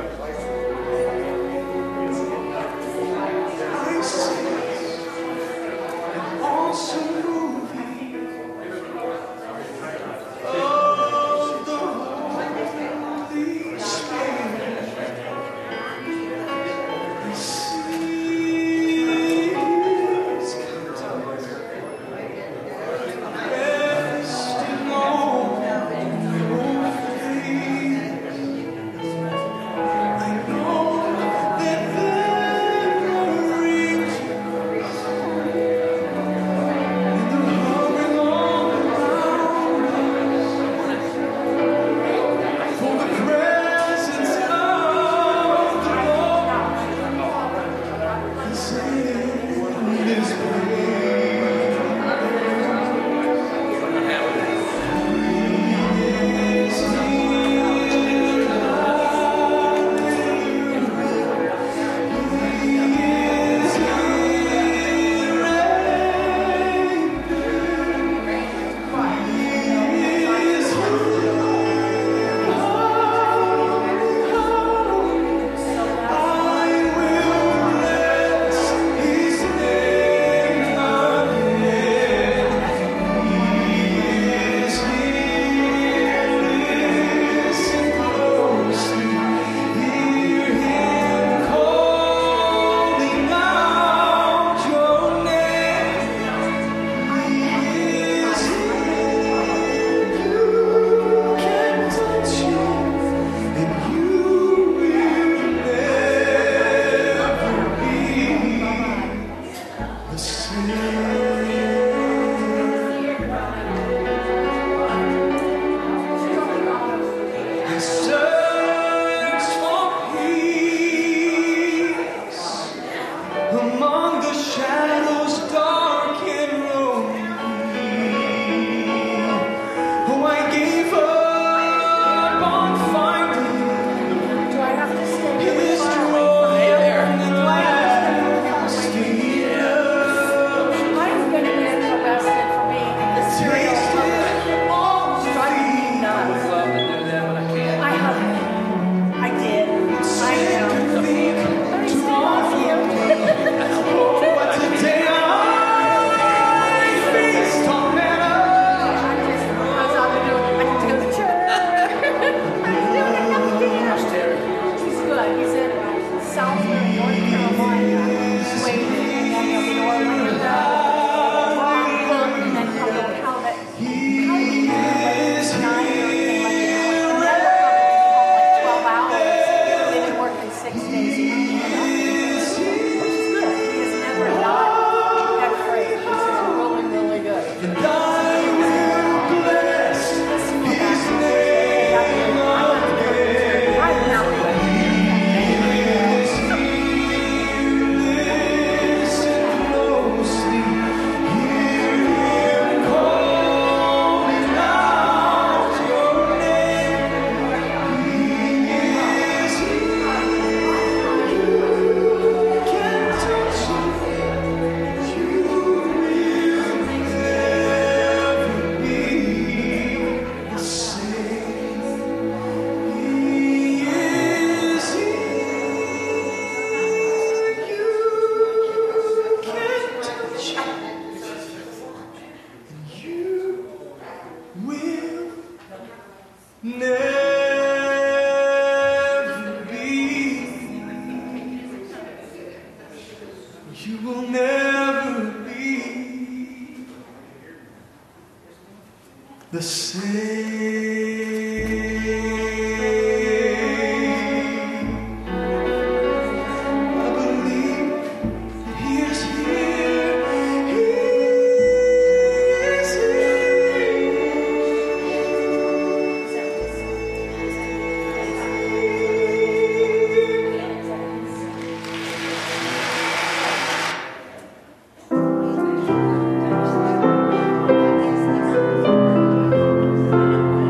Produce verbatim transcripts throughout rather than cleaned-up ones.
Thank you.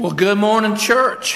Well, good morning, church.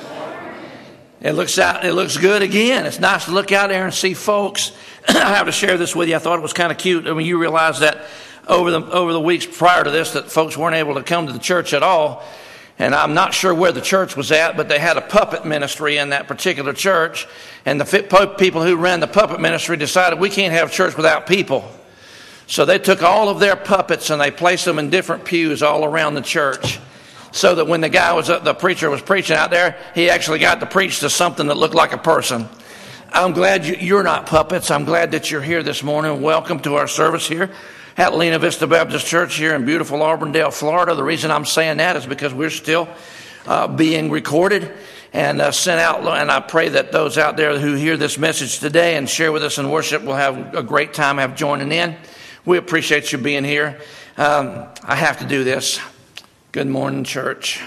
It looks out. It looks good again. It's nice to look out there and see folks. I have to share this with you. I thought it was kind of cute. I mean, you realize that over the over the weeks prior to this, that folks weren't able to come to the church at all. And I'm not sure where the church was at, but they had a puppet ministry in that particular church. And the people who ran the puppet ministry decided we can't have church without people. So they took all of their puppets and they placed them in different pews all around the church, so that when the guy was, the preacher was preaching out there, he actually got to preach to something that looked like a person. I'm glad you're not puppets. I'm glad that you're here this morning. Welcome to our service here at Lena Vista Baptist Church here in beautiful Auburndale, Florida. The reason I'm saying that is because we're still uh, being recorded and uh, sent out. And I pray that those out there who hear this message today and share with us in worship will have a great time have joining in. We appreciate you being here. Um, I have to do this. Good morning, church.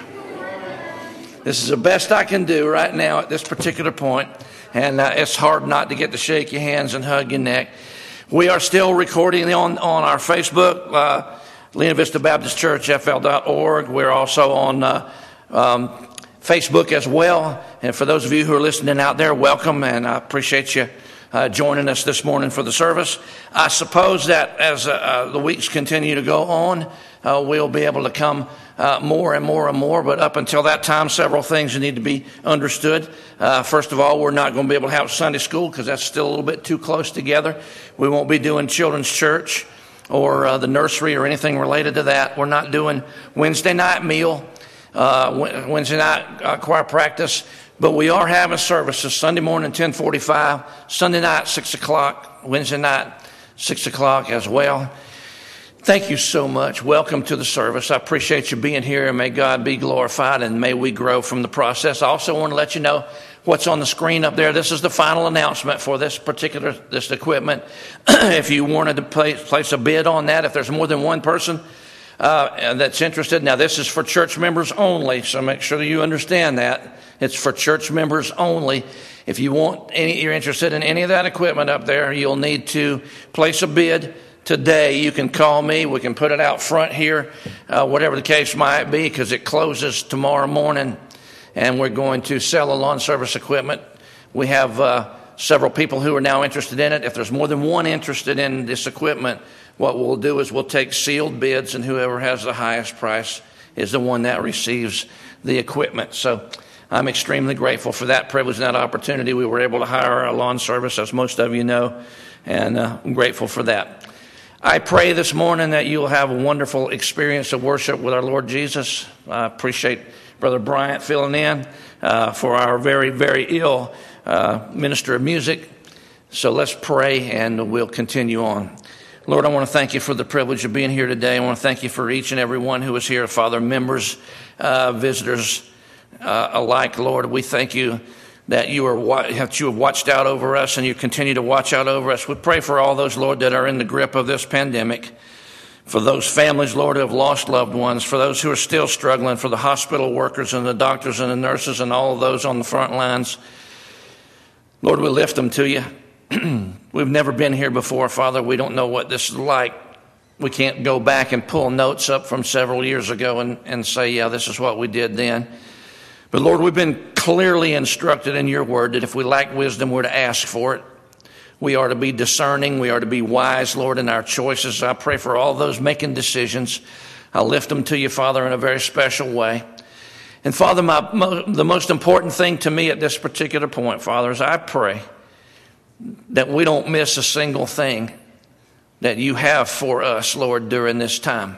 This is the best I can do right now at this particular point, and uh, it's hard not to get to shake your hands and hug your neck. We are still recording on, on our Facebook, uh, Lena Vista Baptist Church, F L dot org. We're also on uh, um, Facebook as well. And for those of you who are listening out there, welcome, and I appreciate you Uh, joining us this morning for the service. I suppose that as uh, uh, the weeks continue to go on, uh, we'll be able to come uh, more and more and more. But up until that time, several things need to be understood. Uh, first of all, we're not going to be able to have Sunday school because that's still a little bit too close together. We won't be doing children's church or uh, the nursery or anything related to that. We're not doing Wednesday night meal, uh, Wednesday night uh, choir practice. But we are having services Sunday morning, ten forty-five, Sunday night, six o'clock, Wednesday night, six o'clock as well. Thank you so much. Welcome to the service. I appreciate you being here, and may God be glorified, and may we grow from the process. I also want to let you know what's on the screen up there. This is the final announcement for this particular this equipment. If you wanted to place, place a bid on that, if there's more than one person uh, that's interested. Now, this is for church members only, so make sure that you understand that. It's for church members only. If you want any, you're interested in any of that equipment up there, you'll need to place a bid today. You can call me. We can put it out front here, uh, whatever the case might be, because it closes tomorrow morning, and we're going to sell a lawn service equipment. We have uh, several people who are now interested in it. If there's more than one interested in this equipment, what we'll do is we'll take sealed bids, and whoever has the highest price is the one that receives the equipment. So I'm extremely grateful for that privilege and that opportunity. We were able to hire a lawn service, as most of you know, and uh, I'm grateful for that. I pray this morning that you'll have a wonderful experience of worship with our Lord Jesus. I appreciate Brother Bryant filling in uh, for our very, very ill uh, minister of music. So let's pray, and we'll continue on. Lord, I want to thank you for the privilege of being here today. I want to thank you for each and every one who is here, Father, members, uh, visitors, Uh, alike, Lord. We thank you that you are that you have watched out over us, and you continue to watch out over us. We pray for all those, Lord, that are in the grip of this pandemic, for those families, Lord, who have lost loved ones, for those who are still struggling, for the hospital workers and the doctors and the nurses and all of those on the front lines. Lord, we lift them to you. We've never been here before, Father. We don't know what this is like. We can't go back and pull notes up from several years ago and, and say, yeah, this is what we did then. But Lord, we've been clearly instructed in your word that if we lack wisdom, we're to ask for it. We are to be discerning. We are to be wise, Lord, in our choices. I pray for all those making decisions. I lift them to you, Father, in a very special way. And Father, my, the most important thing to me at this particular point, Father, is I pray that we don't miss a single thing that you have for us, Lord, during this time.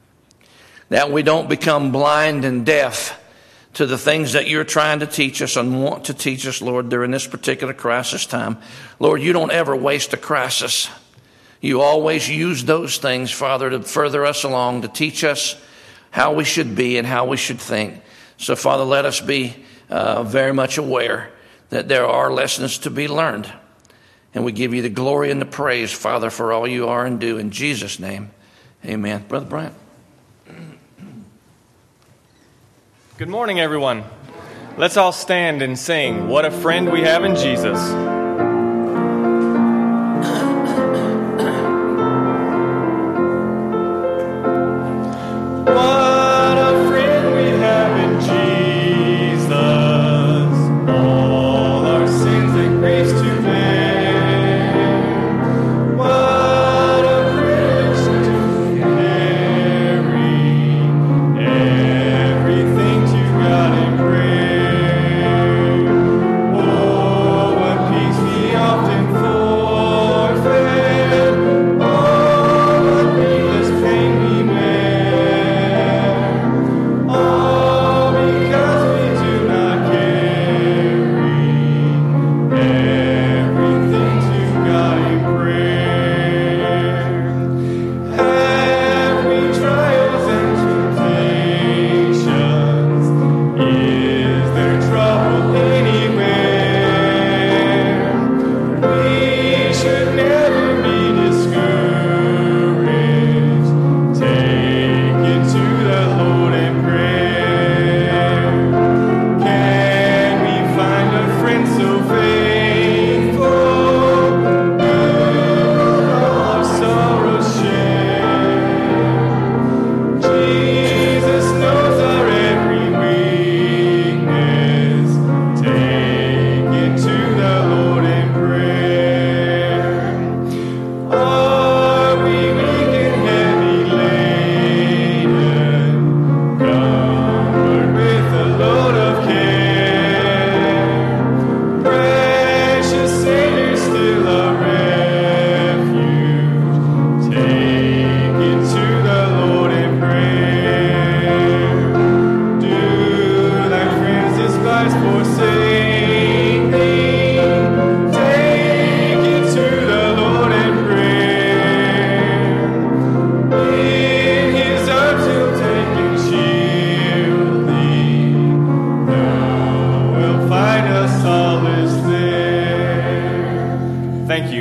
That we don't become blind and deaf to the things that you're trying to teach us and want to teach us, Lord, during this particular crisis time. Lord, you don't ever waste a crisis. You always use those things, Father, to further us along, to teach us how we should be and how we should think. So, Father, let us be uh, very much aware that there are lessons to be learned. And we give you the glory and the praise, Father, for all you are and do. In Jesus' name, amen. Brother Bryant. Good morning, everyone. Let's all stand and sing, "What a Friend We Have in Jesus." What a friend we have in Jesus.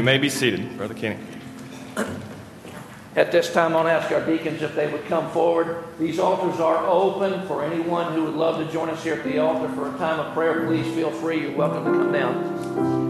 may be seated, Brother Kenny. At this time, I'll ask our deacons if they would come forward. These altars are open for anyone who would love to join us here at the altar for a time of prayer. Please feel free. You're welcome to come down.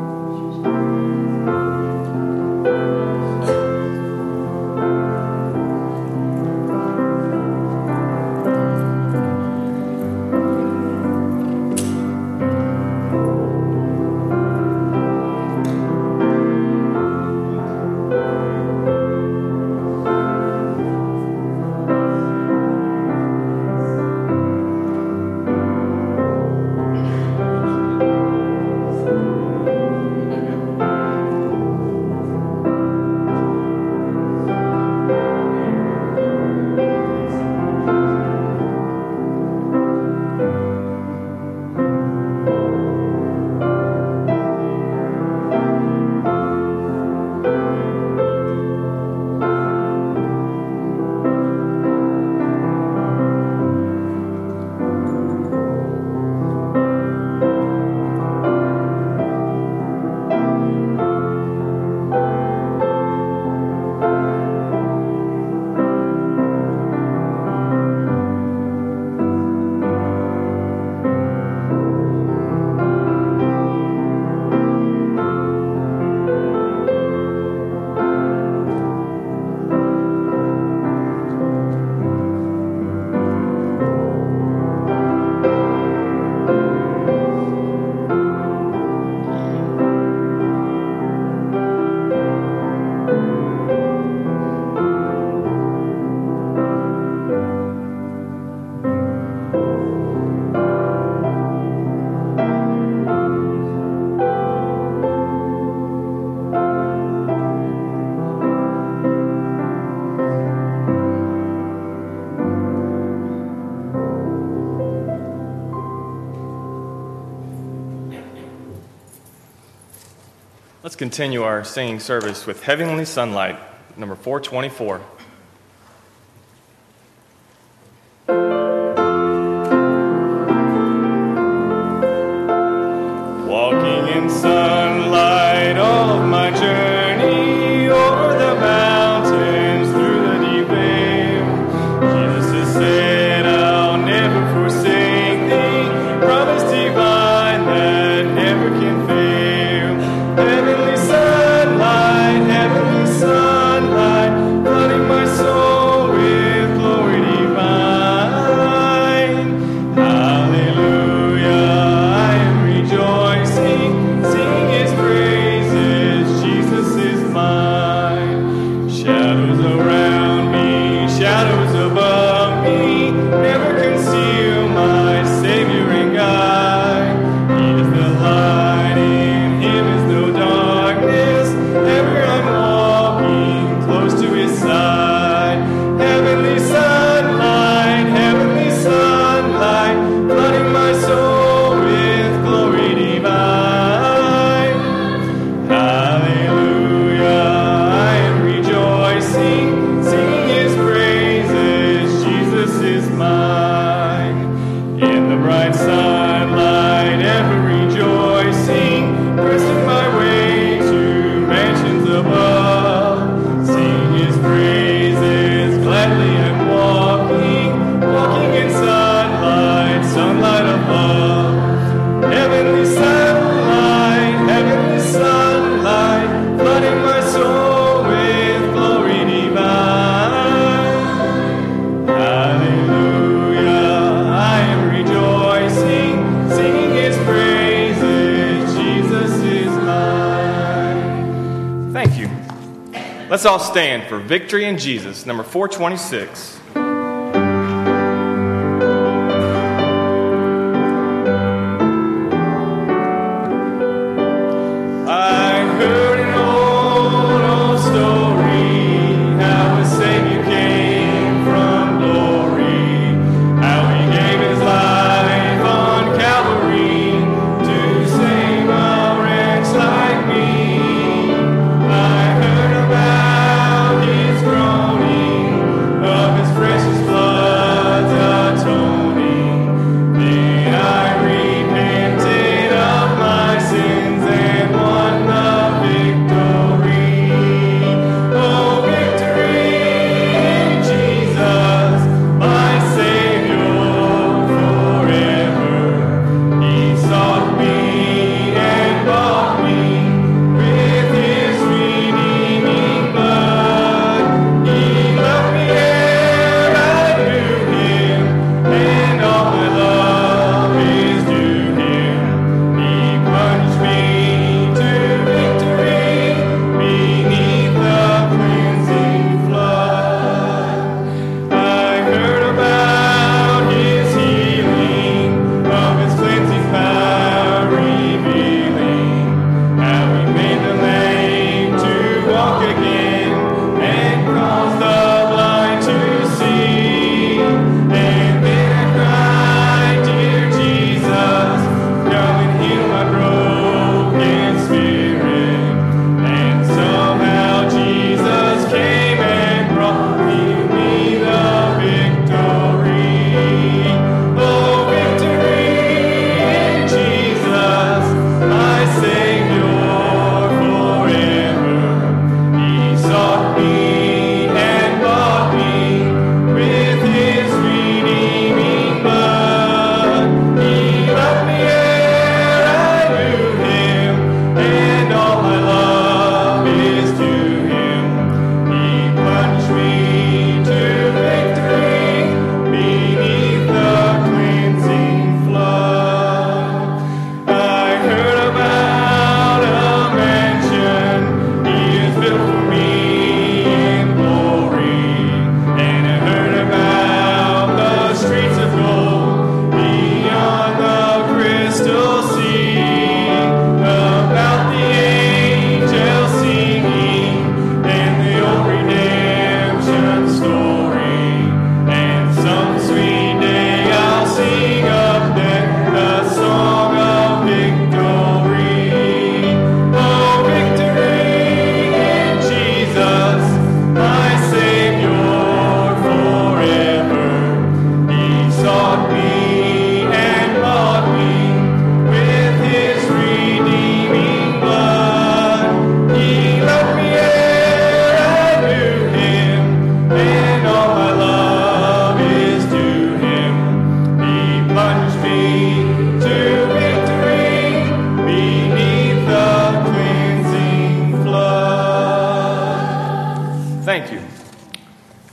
Let's continue our singing service with Heavenly Sunlight, number four twenty-four. Walking in sunlight all of my journey, over the mountains, through the deep vale. Jesus has said, I'll never forsake thee, promise divine that never can fail. Heavenly sunlight, heavenly sunlight, flooding my soul with glory divine. Hallelujah, I am rejoicing, singing his praises, Jesus is mine. Shadows around me, shadows above me, never conceal my Savior and guide. He is the light, in him is no darkness, ever I'm walking close to his side. Heavenly sunlight, heavenly sunlight, flooding my soul with glory divine. Hallelujah, I am rejoicing, singing his praises, Jesus is mine. In the bright sunlight, ever rejoicing, pressing my way to mansions above, sing his praises, gladly I'm walking, walking in sunlight, sunlight of love. Heavenly sunlight, heavenly sunlight, flooding my soul with glory divine. Hallelujah, I am rejoicing, singing his praises, Jesus is mine. Thank you. Let's all stand for Victory in Jesus, number four twenty-six. I heard an old, old story, how a Savior came from glory, how he gave his life on Calvary to save a wretch like me. I heard about his groaning, of his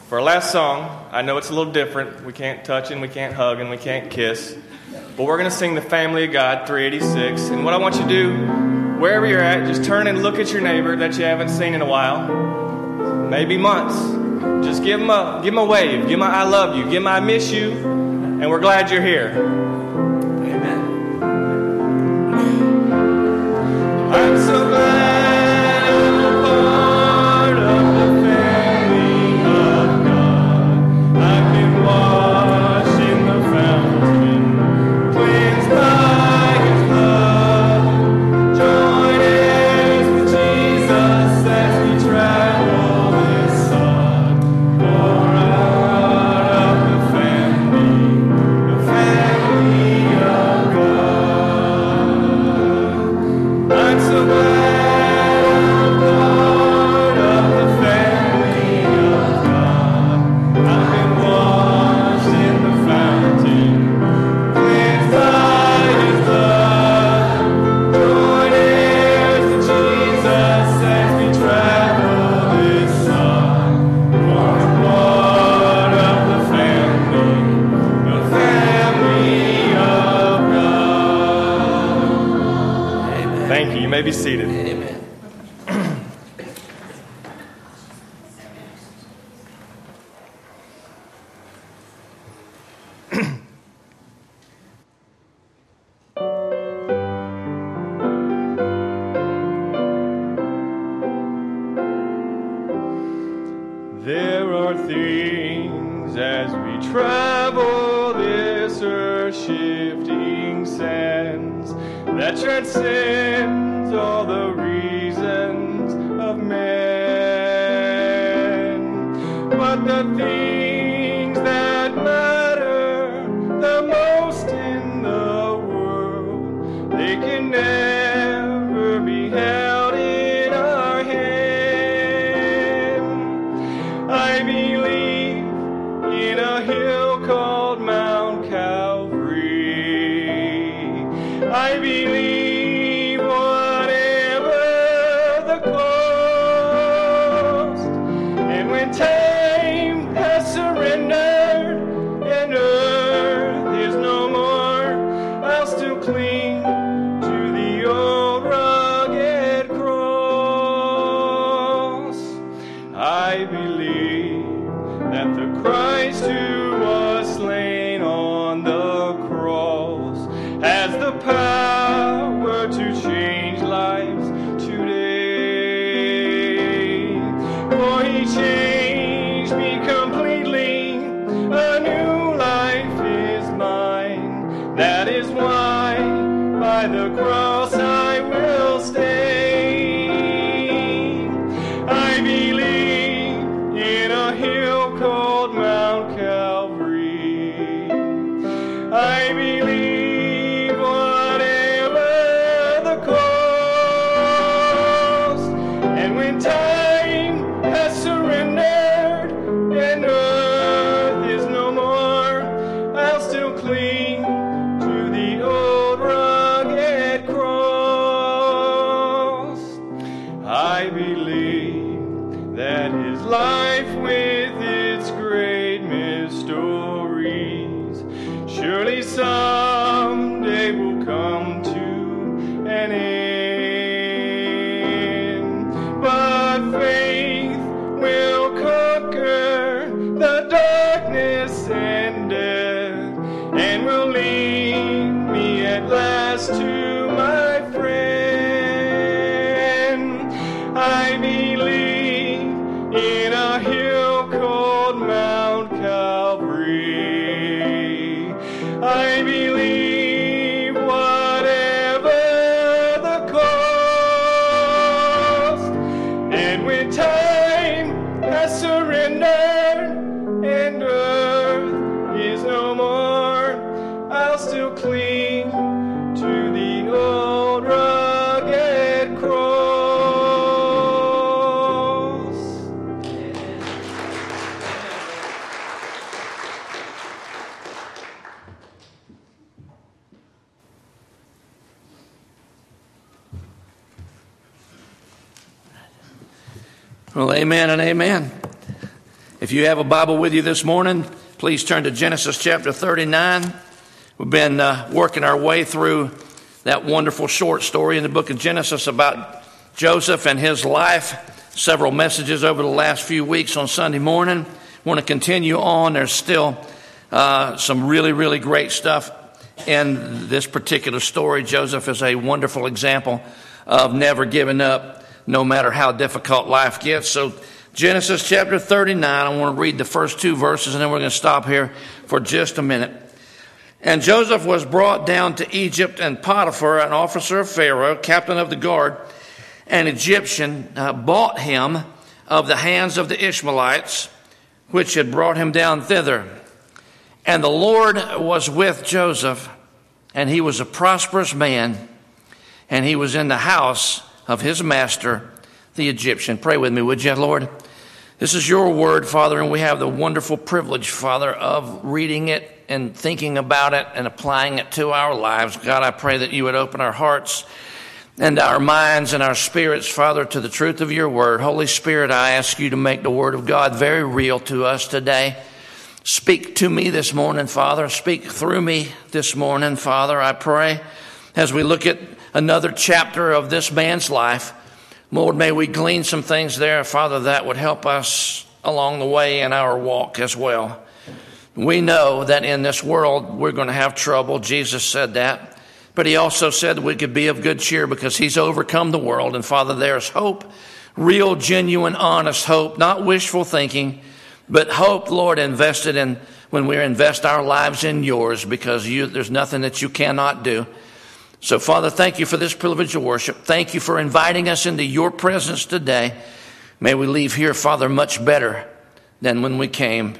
For our last song, I know it's a little different. We can't touch and we can't hug and we can't kiss. But we're going to sing The Family of God, three eighty-six. And what I want you to do, wherever you're at, just turn and look at your neighbor that you haven't seen in a while. Maybe months. Just give them a, give them a wave. Give them a I love you. Give them a I miss you. And we're glad you're here. Amen. I'm so glad. Be seated. Amen. There are things as we travel this earth-shifting sands that transcend all the reasons of man, but the things that matter the most in the world, they can never be held in our hand. I believe in a hill called Mount Calvary. I believe Well, amen and amen. If you have a Bible with you this morning, please turn to Genesis chapter thirty-nine. We've been uh, working our way through that wonderful short story in the book of Genesis about Joseph and his life. Several messages over the last few weeks on Sunday morning. Want to continue on. There's still uh, some really, really great stuff in this particular story. Joseph is a wonderful example of never giving up, no matter how difficult life gets. So Genesis chapter thirty-nine, I want to read the first two verses, and then we're going to stop here for just a minute. And Joseph was brought down to Egypt, and Potiphar, an officer of Pharaoh, captain of the guard, an Egyptian, uh, bought him of the hands of the Ishmaelites, which had brought him down thither. And the Lord was with Joseph, and he was a prosperous man, and he was in the house of his master, the Egyptian. Pray with me, would you, Lord? This is your word, Father, and we have the wonderful privilege, Father, of reading it and thinking about it and applying it to our lives. God, I pray that you would open our hearts and our minds and our spirits, Father, to the truth of your word. Holy Spirit, I ask you to make the word of God very real to us today. Speak to me this morning, Father. Speak through me this morning, Father, I pray. As we look at another chapter of this man's life, Lord, may we glean some things there, Father, that would help us along the way in our walk as well. We know that in this world we're going to have trouble. Jesus said that. But he also said we could be of good cheer because he's overcome the world. And Father, there's hope, real, genuine, honest hope, not wishful thinking, but hope, Lord, invested in when we invest our lives in yours, because you, there's nothing that you cannot do. So, Father, thank you for this privilege of worship. Thank you for inviting us into your presence today. May we leave here, Father, much better than when we came.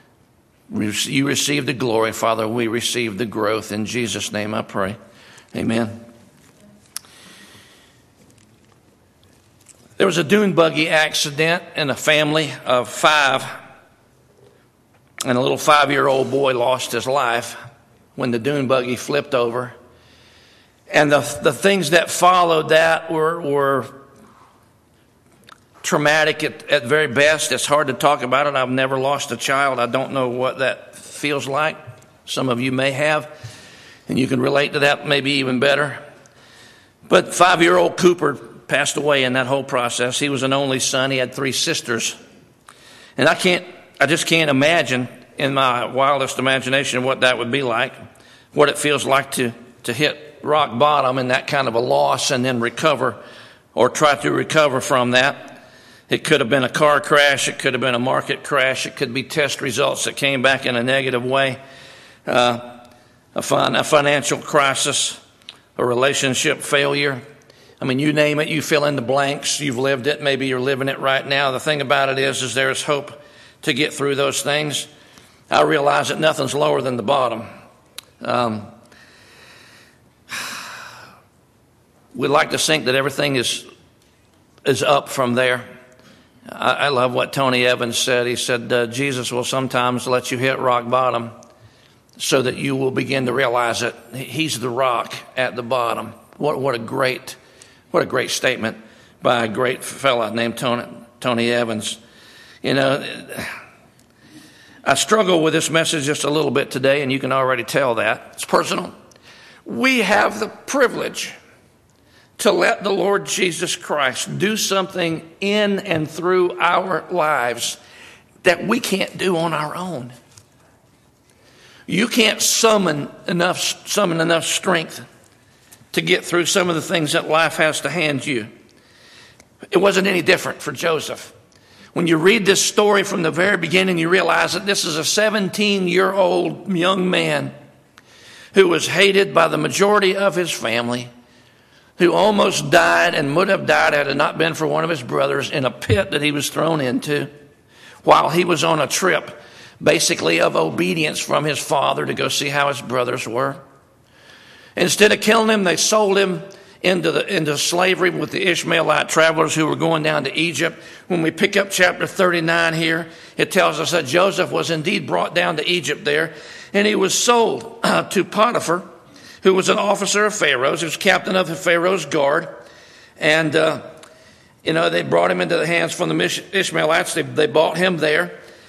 You received the glory, Father. We received the growth. In Jesus' name I pray. Amen. There was a dune buggy accident in a family of five, and a little five-year-old boy lost his life when the dune buggy flipped over. And the the things that followed that were, were traumatic at, at very best. It's hard to talk about it. I've never lost a child. I don't know what that feels like. Some of you may have, and you can relate to that maybe even better. But five-year-old Cooper passed away in that whole process. He was an only son. He had three sisters. And I can't, I just can't imagine in my wildest imagination what that would be like, what it feels like to, to hit rock bottom and that kind of a loss and then recover or try to recover from that. It could have been a car crash. It could have been a market crash. It could be test results that came back in a negative way. Uh, a, fin- a financial crisis, a relationship failure. I mean, you name it, you fill in the blanks. You've lived it. Maybe you're living it right now. The thing about it is, is there's hope to get through those things. I realize that nothing's lower than the bottom. Um, We'd like to think that everything is is up from there. I, I love what Tony Evans said. He said, uh, Jesus will sometimes let you hit rock bottom so that you will begin to realize that he's the rock at the bottom. What what a great what a great statement by a great fella named Tony, Tony Evans. You know, I struggle with this message just a little bit today, and you can already tell that. It's personal. We have the privilege to let the Lord Jesus Christ do something in and through our lives that we can't do on our own. You can't summon enough, summon enough strength to get through some of the things that life has to hand you. It wasn't any different for Joseph. When you read this story from the very beginning, you realize that this is a seventeen-year-old young man who was hated by the majority of his family, who almost died and would have died had it not been for one of his brothers in a pit that he was thrown into while he was on a trip, basically of obedience from his father to go see how his brothers were. Instead of killing him, they sold him into the into slavery with the Ishmaelite travelers who were going down to Egypt. When we pick up chapter thirty-nine here, it tells us that Joseph was indeed brought down to Egypt there, and he was sold uh, to Potiphar, who was an officer of Pharaoh's, who was captain of the Pharaoh's guard. And, uh, you know, they brought him into the hands from the Ishmaelites. They, they bought him there.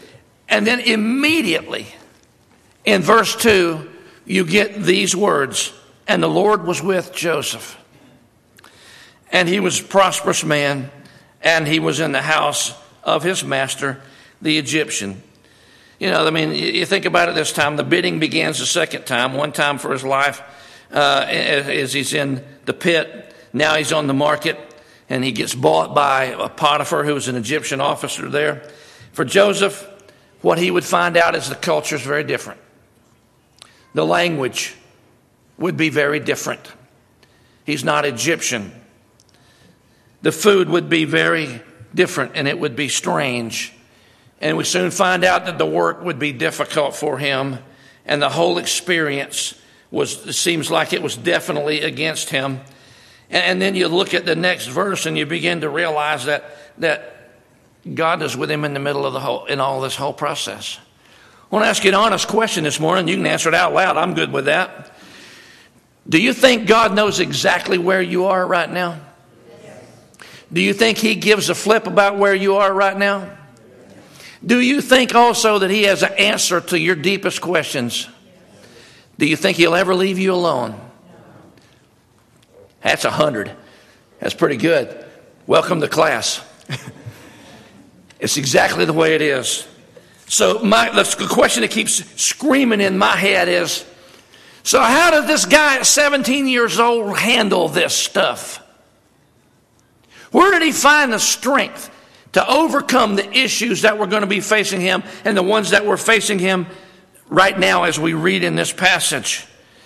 And then immediately in verse two, you get these words, and the Lord was with Joseph. And he was a prosperous man, and he was in the house of his master, the Egyptian. You know, I mean, you think about it this time, the bidding begins a second time, one time for his life uh, as he's in the pit. Now he's on the market, and he gets bought by a Potiphar, who was an Egyptian officer there. For Joseph, what he would find out is the culture is very different. The language would be very different. He's not Egyptian. The food would be very different, and it would be strange. And we soon find out that the work would be difficult for him, and the whole experience was, it seems like it was definitely against him. And, and then you look at the next verse, and you begin to realize that that God is with him in the middle of the whole, in all this whole process. I want to ask you an honest question this morning. You can answer it out loud. I'm good with that. Do you think God knows exactly where you are right now? Do you think he gives a flip about where you are right now? Do you think also that he has an answer to your deepest questions? Do you think he'll ever leave you alone? That's a hundred. That's pretty good. Welcome to class. It's exactly the way it is. So my, the question that keeps screaming in my head is, so how did this guy at seventeen years old handle this stuff? Where did he find the strength to overcome the issues that were going to be facing him and the ones that were facing him right now as we read in this passage?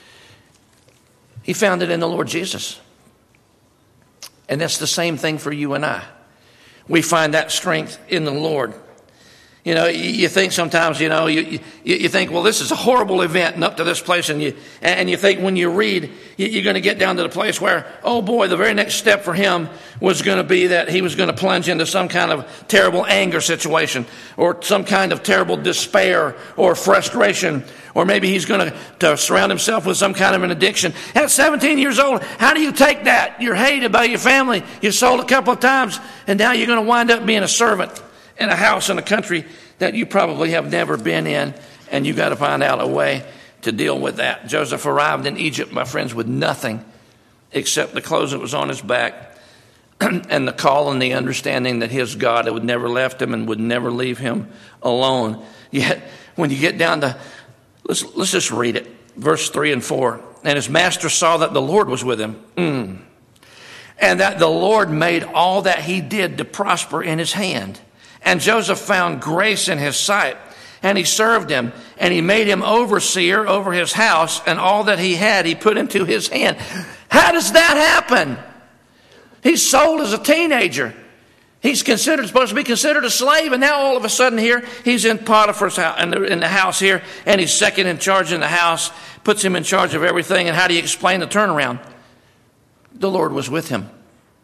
He found it in the Lord Jesus. And that's the same thing for you and I. We find that strength in the Lord. You know, you think sometimes, you know, you, you, you think, well, this is a horrible event and up to this place. And you, and you think when you read, you're going to get down to the place where, oh boy, the very next step for him was going to be that he was going to plunge into some kind of terrible anger situation or some kind of terrible despair or frustration. Or maybe he's going to, to surround himself with some kind of an addiction. At seventeen years old, how do you take that? You're hated by your family. You sold a couple of times, and now you're going to wind up being a servant in a house in a country that you probably have never been in, and you got to find out a way to deal with that. Joseph arrived in Egypt, my friends, with nothing except the clothes that was on his back and the call and the understanding that his God would never left him and would never leave him alone. Yet, when you get down to, let's, let's just read it, verse three and four. And his master saw that the Lord was with him, mm, and that the Lord made all that he did to prosper in his hand. And Joseph found grace in his sight, and he served him, and he made him overseer over his house, and all that he had he put into his hand. How does that happen? He's sold as a teenager. He's considered supposed to be considered a slave, and now all of a sudden here he's in Potiphar's house, in the, in the house here, and he's second in charge in the house, puts him in charge of everything. And how do you explain the turnaround? The Lord was with him.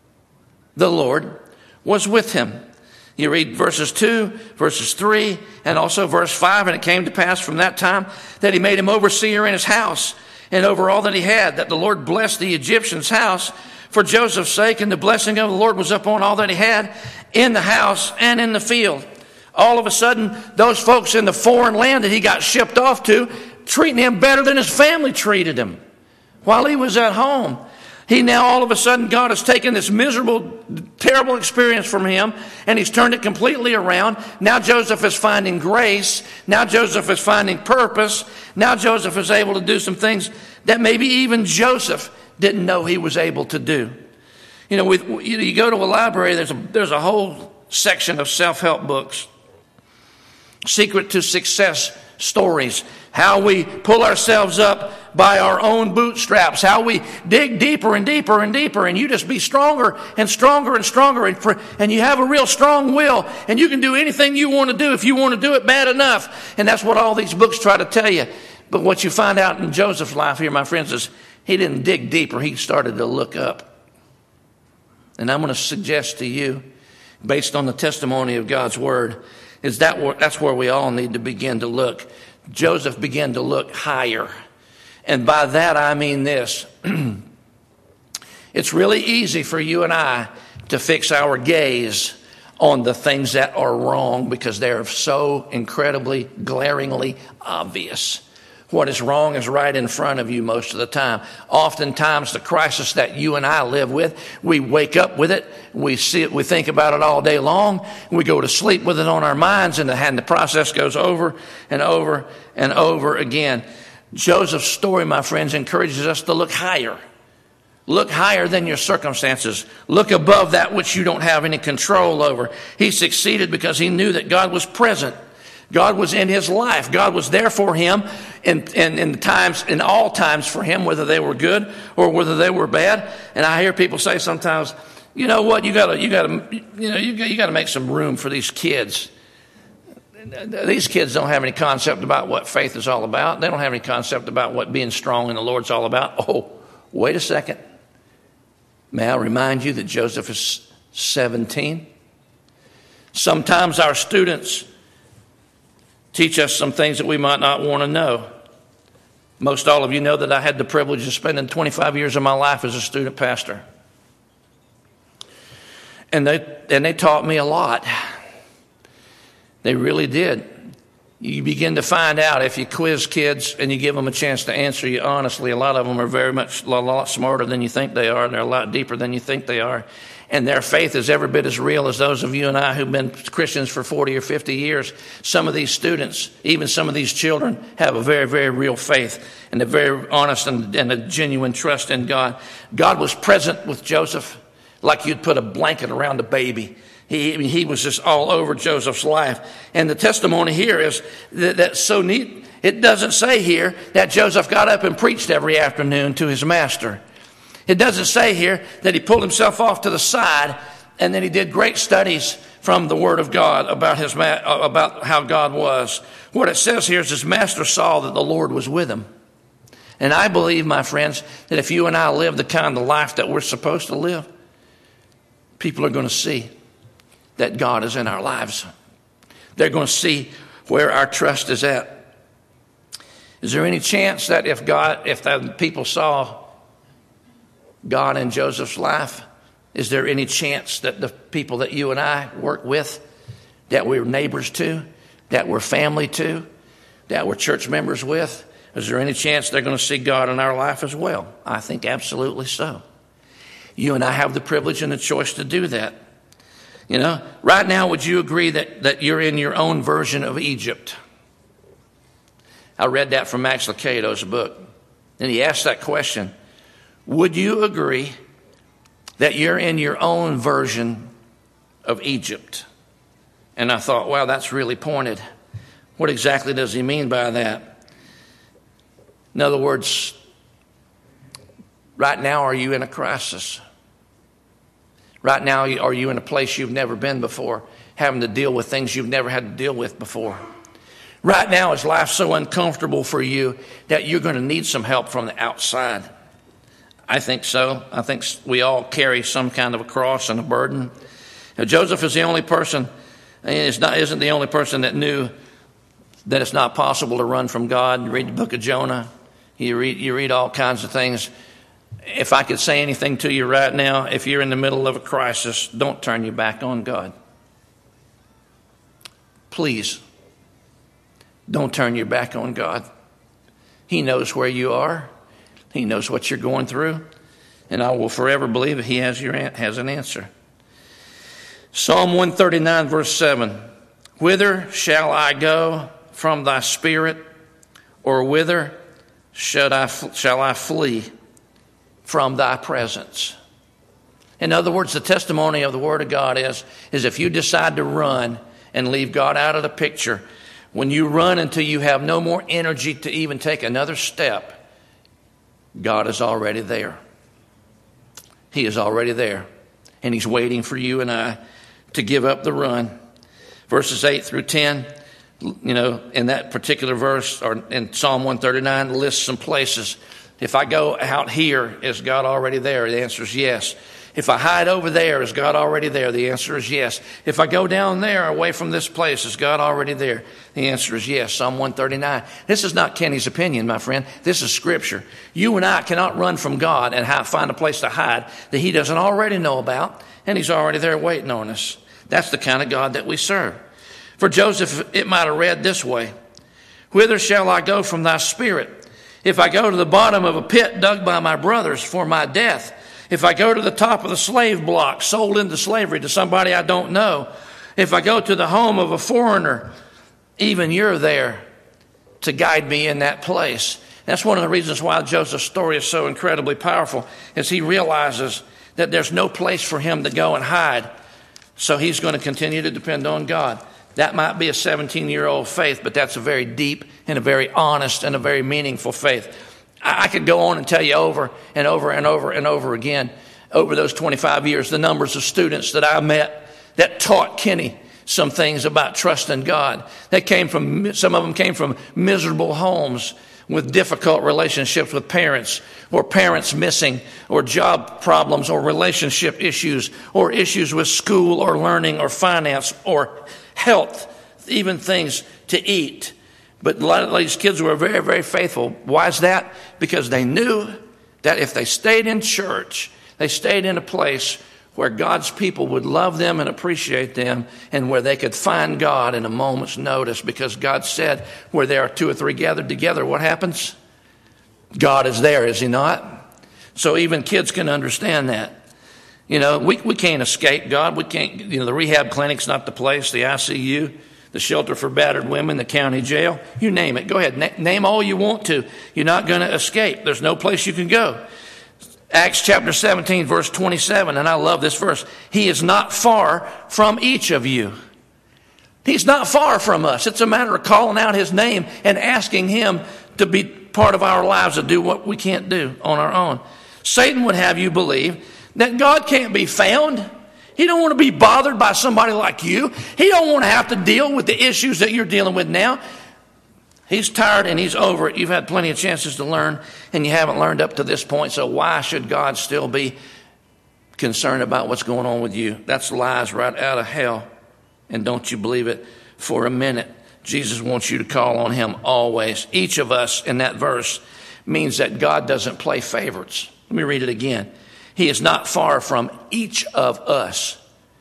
The Lord was with him. You read verses two, verses three, and also verse five. And it came to pass from that time that he made him overseer in his house and over all that he had, that the Lord blessed the Egyptian's house for Joseph's sake. And the blessing of the Lord was upon all that he had in the house and in the field. All of a sudden, those folks in the foreign land that he got shipped off to, treating him better than his family treated him while he was at home. He now, all of a sudden, God has taken this miserable, terrible experience from him, and he's turned it completely around. Now Joseph is finding grace. Now Joseph is finding purpose. Now Joseph is able to do some things that maybe even Joseph didn't know he was able to do. You know, with, you go to a library, there's a, there's a whole section of self-help books. Secret to Success stories. How we pull ourselves up by our own bootstraps. How we dig deeper and deeper and deeper. And you just be stronger and stronger and stronger. And, and you have a real strong will. And you can do anything you want to do if you want to do it bad enough. And that's what all these books try to tell you. But what you find out in Joseph's life here, my friends, is he didn't dig deeper. He started to look up. And I'm going to suggest to you, based on the testimony of God's word, is that that's where we all need to begin to look. Joseph began to look higher. And by that I mean this. It's really easy for you and I to fix our gaze on the things that are wrong because they're so incredibly, glaringly obvious. What is wrong is right in front of you most of the time. Oftentimes, the crisis that you and I live with, we wake up with it, we see it, we think about it all day long, we go to sleep with it on our minds, and the, and the process goes over and over and over again. Joseph's story, my friends, encourages us to look higher. Look higher than your circumstances. Look above that which you don't have any control over. He succeeded because he knew that God was present. God was in his life. God was there for him in, in, in times, in all times for him, whether they were good or whether they were bad. And I hear people say sometimes, you know what, you gotta, you gotta, you know, you gotta, you gotta make some room for these kids. These kids don't have any concept about what faith is all about. They don't have any concept about what being strong in the Lord's all about. Oh, wait a second. May I remind you that Joseph is seventeen? Sometimes our students teach us some things that we might not want to know. Most all of you know that I had the privilege of spending twenty-five years of my life as a student pastor. And they, and they taught me a lot. They really did. You begin to find out if you quiz kids and you give them a chance to answer you honestly, a lot of them are very much a lot smarter than you think they are. They're a lot deeper than you think they are. And their faith is every bit as real as those of you and I who've been Christians for forty or fifty years. Some of these students, even some of these children, have a very, very real faith and a very honest and, and a genuine trust in God. God was present with Joseph like you'd put a blanket around a baby. He, he was just all over Joseph's life. And the testimony here is that, that's so neat. It doesn't say here that Joseph got up and preached every afternoon to his master. It doesn't say here that he pulled himself off to the side and then he did great studies from the Word of God about his ma- about how God was. What it says here is his master saw that the Lord was with him. And I believe, my friends, that if you and I live the kind of life that we're supposed to live, people are going to see that God is in our lives. They're going to see where our trust is at. Is there any chance that if God, if the people saw God in Joseph's life, is there any chance that the people that you and I work with, that we're neighbors to, that we're family to, that we're church members with, is there any chance they're going to see God in our life as well? I think absolutely so. You and I have the privilege and the choice to do that. You know, right now, would you agree that, that you're in your own version of Egypt? I read that from Max Lucado's book. And he asked that question. Would you agree that you're in your own version of Egypt? And I thought, wow, that's really pointed. What exactly does he mean by that? In other words, right now, are you in a crisis? Right now, are you in a place you've never been before, having to deal with things you've never had to deal with before? Right now, is life so uncomfortable for you that you're going to need some help from the outside? I think so. I think we all carry some kind of a cross and a burden. Now, Joseph is the only person, is not, isn't the only person that knew that it's not possible to run from God. You read the book of Jonah. You read, you read all kinds of things. If I could say anything to you right now, if you're in the middle of a crisis, don't turn your back on God. Please, don't turn your back on God. He knows where you are. He knows what you're going through. And I will forever believe that He has, your, has an answer. Psalm one thirty-nine, verse seven. Whither shall I go from thy spirit? Or whither should I, shall I flee from thy presence? In other words, the testimony of the Word of God is, is if you decide to run and leave God out of the picture, when you run until you have no more energy to even take another step, God is already there. He is already there. And He's waiting for you and I to give up the run. Verses eight through ten, you know, in that particular verse, or in Psalm one thirty-nine, lists some places. If I go out here, is God already there? The answer is yes. If I hide over there, is God already there? The answer is yes. If I go down there away from this place, is God already there? The answer is yes. Psalm one thirty-nine. This is not Kenny's opinion, my friend. This is Scripture. You and I cannot run from God and find a place to hide that He doesn't already know about, and He's already there waiting on us. That's the kind of God that we serve. For Joseph, it might have read this way: whither shall I go from thy spirit? If I go to the bottom of a pit dug by my brothers for my death, if I go to the top of the slave block, sold into slavery to somebody I don't know, if I go to the home of a foreigner, even you're there to guide me in that place. That's one of the reasons why Joseph's story is so incredibly powerful, is he realizes that there's no place for him to go and hide. So he's going to continue to depend on God. That might be a seventeen-year-old faith, but that's a very deep and a very honest and a very meaningful faith. I could go on and tell you over and over and over and over again, over those twenty-five years, the numbers of students that I met that taught Kenny some things about trusting God. They came from, some of them came from miserable homes with difficult relationships with parents, or parents missing, or job problems, or relationship issues, or issues with school or learning or finance or health, even things to eat. But a lot of these kids were very, very faithful. Why is that? Because they knew that if they stayed in church, they stayed in a place where God's people would love them and appreciate them, and where they could find God in a moment's notice. Because God said, where there are two or three gathered together, what happens? God is there, is he not? So even kids can understand that. You know, we, we can't escape God. We can't, you know, the rehab clinic's not the place, the I C U, the shelter for battered women, the county jail, you name it. Go ahead, na- name all you want to. You're not going to escape. There's no place you can go. Acts chapter seventeen, verse twenty-seven, and I love this verse. He is not far from each of you. He's not far from us. It's a matter of calling out his name and asking him to be part of our lives, to do what we can't do on our own. Satan would have you believe that God can't be found. He don't want to be bothered by somebody like you. He don't want to have to deal with the issues that you're dealing with now. He's tired and he's over it. You've had plenty of chances to learn, and you haven't learned up to this point. So why should God still be concerned about what's going on with you? That's lies right out of hell. And don't you believe it for a minute. Jesus wants you to call on him always. Each of us in that verse means that God doesn't play favorites. Let me read it again. He is not far from each of us.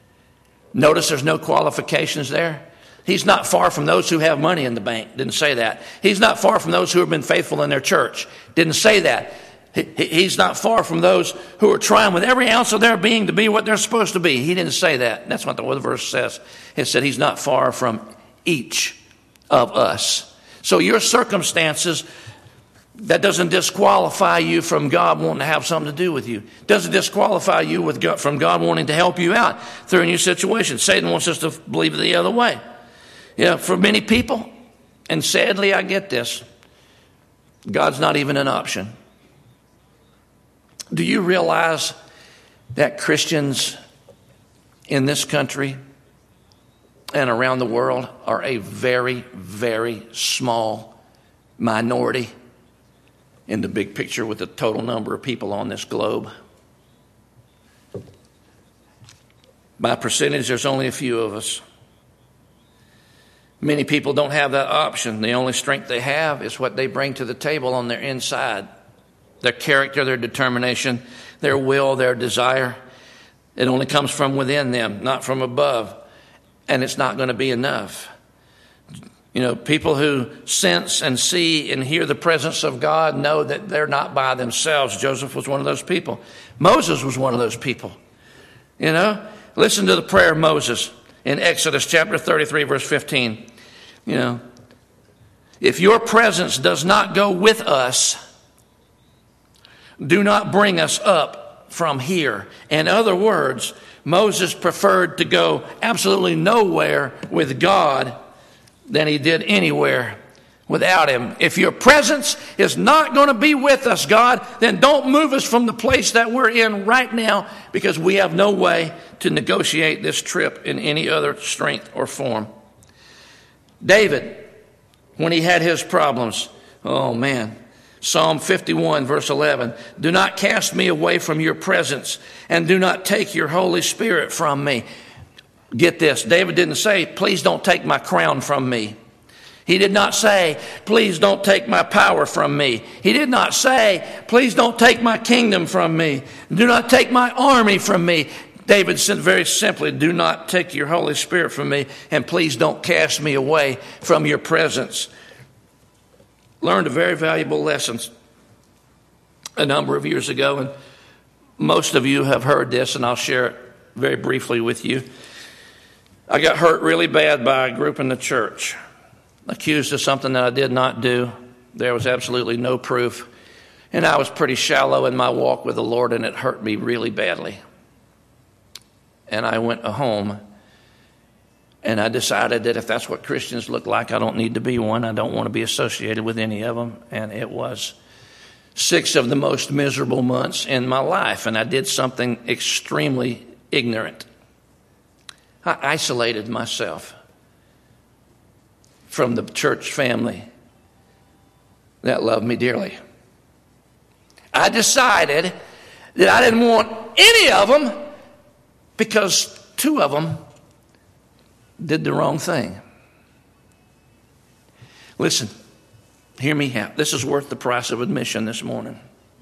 Notice there's no qualifications there. He's not far from those who have money in the bank. Didn't say that. He's not far from those who have been faithful in their church. Didn't say that. He's not far from those who are trying with every ounce of their being to be what they're supposed to be. He didn't say that. That's not what the verse says. It said he's not far from each of us. So your circumstances, that doesn't disqualify you from God wanting to have something to do with you. Doesn't disqualify you with God, from God wanting to help you out through a new situation. Satan wants us to believe it the other way. Yeah, for many people, and sadly I get this, God's not even an option. Do you realize that Christians in this country and around the world are a very, very small minority in the big picture with the total number of people on this globe? By percentage, there's only a few of us. Many people don't have that option. The only strength they have is what they bring to the table on their inside. Their character, their determination, their will, their desire. It only comes from within them, not from above. And it's not going to be enough. You know, people who sense and see and hear the presence of God know that they're not by themselves. Joseph was one of those people. Moses was one of those people. You know, listen to the prayer of Moses in Exodus chapter thirty-three, verse fifteen. You know, if your presence does not go with us, do not bring us up from here. In other words, Moses preferred to go absolutely nowhere with God than he did anywhere without him. If your presence is not going to be with us, God, then don't move us from the place that we're in right now, because we have no way to negotiate this trip in any other strength or form. David, when he had his problems, oh man, Psalm fifty-one, verse eleven, do not cast me away from your presence, and do not take your Holy Spirit from me. Get this, David didn't say, please don't take my crown from me. He did not say, please don't take my power from me. He did not say, please don't take my kingdom from me. Do not take my army from me. David said very simply, do not take your Holy Spirit from me, and please don't cast me away from your presence. Learned a very valuable lesson a number of years ago, and most of you have heard this, and I'll share it very briefly with you. I got hurt really bad by a group in the church, accused of something that I did not do. There was absolutely no proof, and I was pretty shallow in my walk with the Lord, and it hurt me really badly. And I went home, and I decided that if that's what Christians look like, I don't need to be one. I don't want to be associated with any of them. And it was six of the most miserable months in my life, and I did something extremely ignorant. I isolated myself from the church family that loved me dearly. I decided that I didn't want any of them because two of them did the wrong thing. Listen, hear me out. This is worth the price of admission this morning.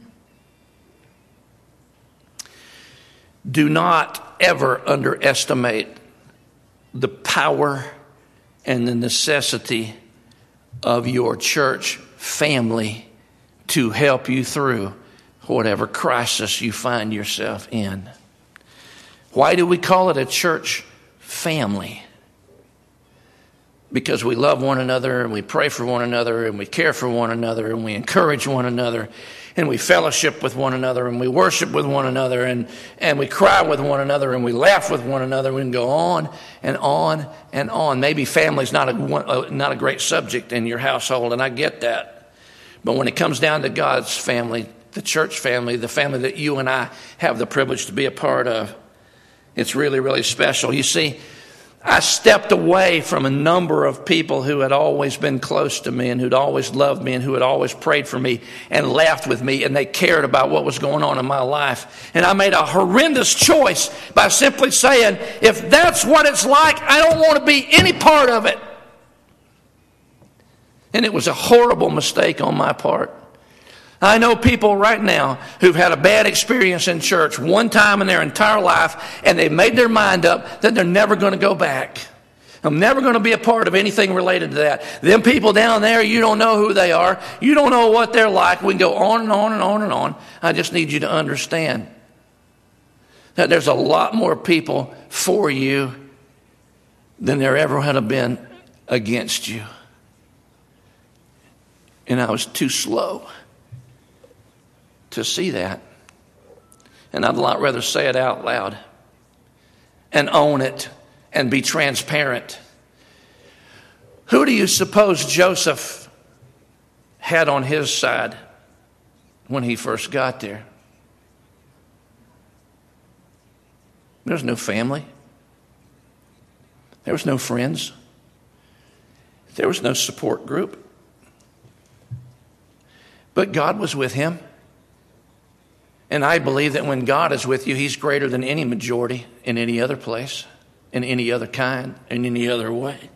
Do not ever underestimate the power and the necessity of your church family to help you through whatever crisis you find yourself in. Why do we call it a church family? Because we love one another, and we pray for one another, and we care for one another, and we encourage one another, and we fellowship with one another, and we worship with one another, and, and we cry with one another, and we laugh with one another. We can go on and on and on. Maybe family's not a, not a great subject in your household, and I get that. But when it comes down to God's family, the church family, the family that you and I have the privilege to be a part of, it's really, really special. You see, I stepped away from a number of people who had always been close to me and who'd always loved me and who had always prayed for me and laughed with me, and they cared about what was going on in my life. And I made a horrendous choice by simply saying, if that's what it's like, I don't want to be any part of it. And it was a horrible mistake on my part. I know people right now who've had a bad experience in church one time in their entire life, and they've made their mind up that they're never going to go back. I'm never going to be a part of anything related to that. Them people down there, you don't know who they are. You don't know what they're like. We can go on and on and on and on. I just need you to understand that there's a lot more people for you than there ever would have been against you. And I was too slow to see that. And I'd a lot rather say it out loud and own it and be transparent. Who do you suppose Joseph had on his side when he first got there? There was no family. There was no friends. There was no support group. But God was with him. And I believe that when God is with you, he's greater than any majority in any other place, in any other kind, in any other way.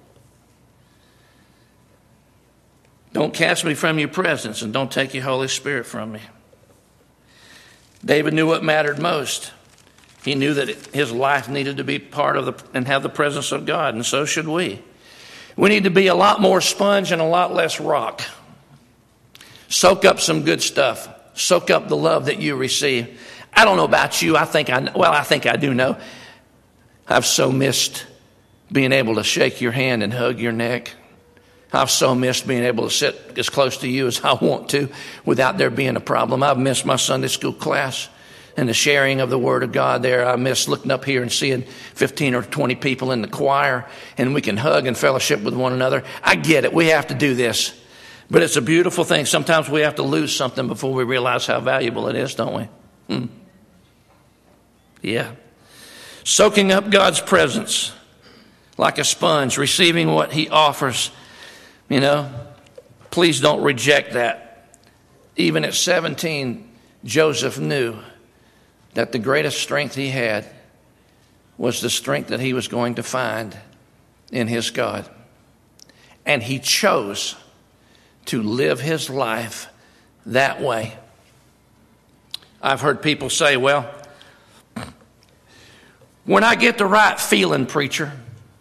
Don't cast me from your presence, and don't take your Holy Spirit from me. David knew what mattered most. He knew that his life needed to be part of the and have the presence of God, and so should we. We need to be a lot more sponge and a lot less rock. Soak up some good stuff. Soak up the love that you receive. I don't know about you. I think I well, I think I do know. I've so missed being able to shake your hand and hug your neck. I've so missed being able to sit as close to you as I want to without there being a problem. I've missed my Sunday school class and the sharing of the Word of God there. I miss looking up here and seeing fifteen or twenty people in the choir, and we can hug and fellowship with one another. I get it. We have to do this. But it's a beautiful thing. Sometimes we have to lose something before we realize how valuable it is, don't we? Hmm. Yeah. Soaking up God's presence like a sponge, receiving what he offers. You know, please don't reject that. Even at seventeen, Joseph knew that the greatest strength he had was the strength that he was going to find in his God. And he chose to live his life that way. I've heard people say, well, When I get the right feeling, preacher,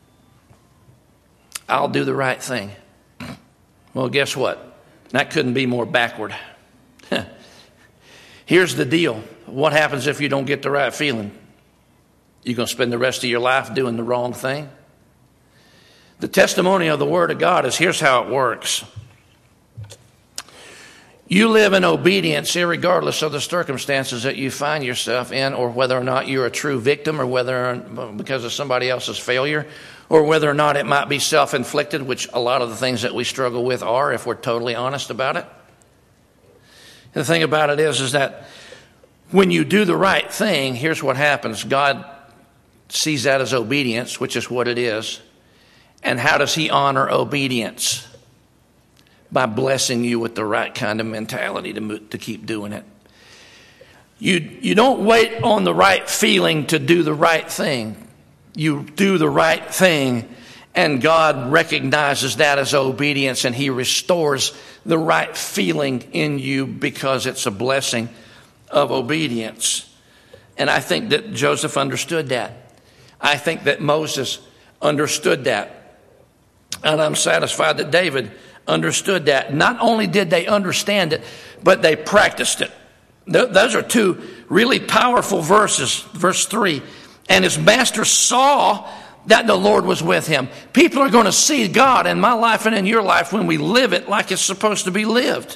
I'll do the right thing. Well, guess what? That couldn't be more backward. Here's the deal. What happens if you don't get the right feeling? You're going to spend the rest of your life doing the wrong thing? The testimony of the Word of God is, here's how it works. You live in obedience irregardless of the circumstances that you find yourself in, or whether or not you're a true victim, or whether because of somebody else's failure, or whether or not it might be self-inflicted, which a lot of the things that we struggle with are, if we're totally honest about it. The thing about it is, is that when you do the right thing, here's what happens. God sees that as obedience, which is what it is. And how does He honor obedience? By blessing you with the right kind of mentality to, to keep doing it. You, you don't wait on the right feeling to do the right thing. You do the right thing, and God recognizes that as obedience, and He restores the right feeling in you because it's a blessing of obedience. And I think that Joseph understood that. I think that Moses understood that. And I'm satisfied that David understood that. Not only did they understand it, but they practiced it. Th- those are two really powerful verses. Verse three. And his master saw that the Lord was with him. People are going to see God in my life and in your life when we live it like it's supposed to be lived.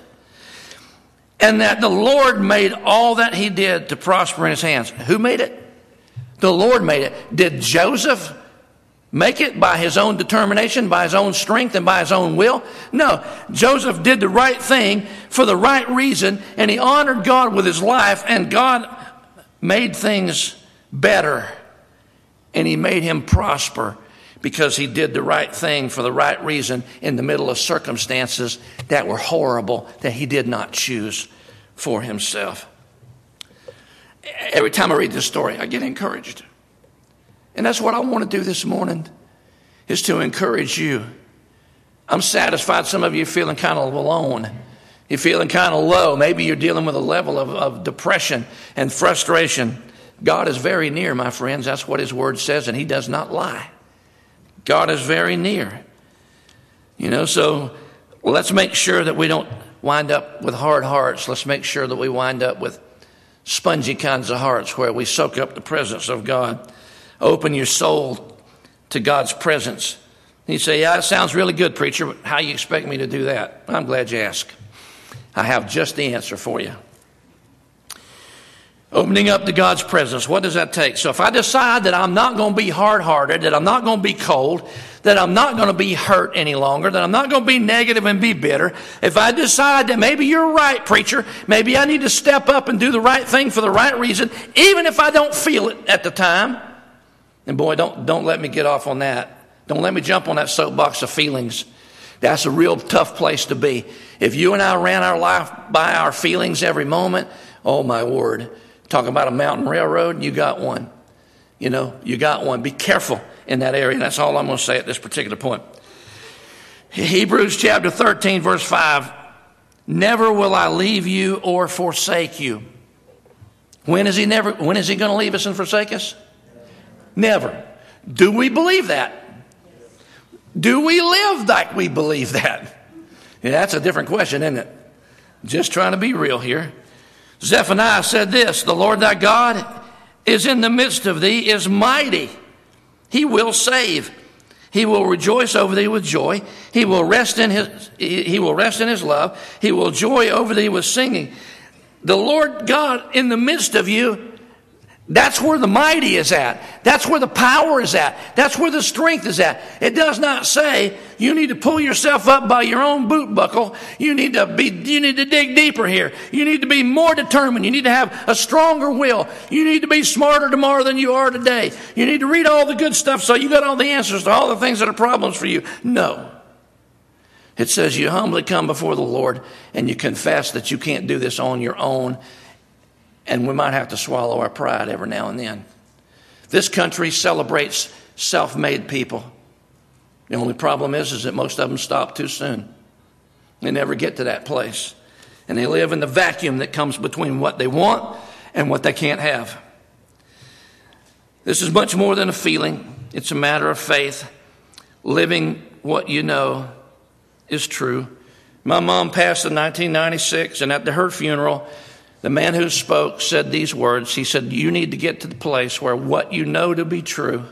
And that the Lord made all that he did to prosper in his hands. Who made it? The Lord made it. Did Joseph make it by his own determination, by his own strength, and by his own will? No. Joseph did the right thing for the right reason, and he honored God with his life, and God made things better, and he made him prosper because he did the right thing for the right reason in the middle of circumstances that were horrible, that he did not choose for himself. Every time I read this story, I get encouraged. And that's what I want to do this morning, is to encourage you. I'm satisfied some of you are feeling kind of alone. You're feeling kind of low. Maybe you're dealing with a level of, of depression and frustration. God is very near, my friends. That's what his word says, and he does not lie. God is very near. You know, so let's make sure that we don't wind up with hard hearts. Let's make sure that we wind up with spongy kinds of hearts where we soak up the presence of God. Open your soul to God's presence. And you say, yeah, it sounds really good, preacher, but how do you expect me to do that? I'm glad you asked. I have just the answer for you. Opening up to God's presence, what does that take? So if I decide that I'm not going to be hard-hearted, that I'm not going to be cold, that I'm not going to be hurt any longer, that I'm not going to be negative and be bitter, if I decide that maybe you're right, preacher, maybe I need to step up and do the right thing for the right reason, even if I don't feel it at the time, and boy, don't, don't let me get off on that. Don't let me jump on that soapbox of feelings. That's a real tough place to be. If you and I ran our life by our feelings every moment, oh my word. Talking about a mountain railroad, you got one. You know, you got one. Be careful in that area. That's all I'm going to say at this particular point. Hebrews chapter thirteen, verse five. Never will I leave you or forsake you. When is he never? When is he going to leave us and forsake us? Never. Do we believe that? Do we live like we believe that? Yeah, that's a different question, isn't it? Just trying to be real here. Zephaniah said this, the Lord thy God is in the midst of thee, is mighty. He will save. He will rejoice over thee with joy. He will rest in his, he will rest in his love. He will joy over thee with singing. The Lord God in the midst of you, that's where the mighty is at. That's where the power is at. That's where the strength is at. It does not say you need to pull yourself up by your own boot buckle. You need to be, you need to dig deeper here. You need to be more determined. You need to have a stronger will. You need to be smarter tomorrow than you are today. You need to read all the good stuff so you got all the answers to all the things that are problems for you. No. It says you humbly come before the Lord and you confess that you can't do this on your own. And we might have to swallow our pride every now and then. This country celebrates self-made people. The only problem is, is that most of them stop too soon. They never get to that place. And they live in the vacuum that comes between what they want and what they can't have. This is much more than a feeling. It's a matter of faith. Living what you know is true. My mom passed in nineteen ninety-six, and at her funeral, the man who spoke said these words. He said, you need to get to the place where what you know to be true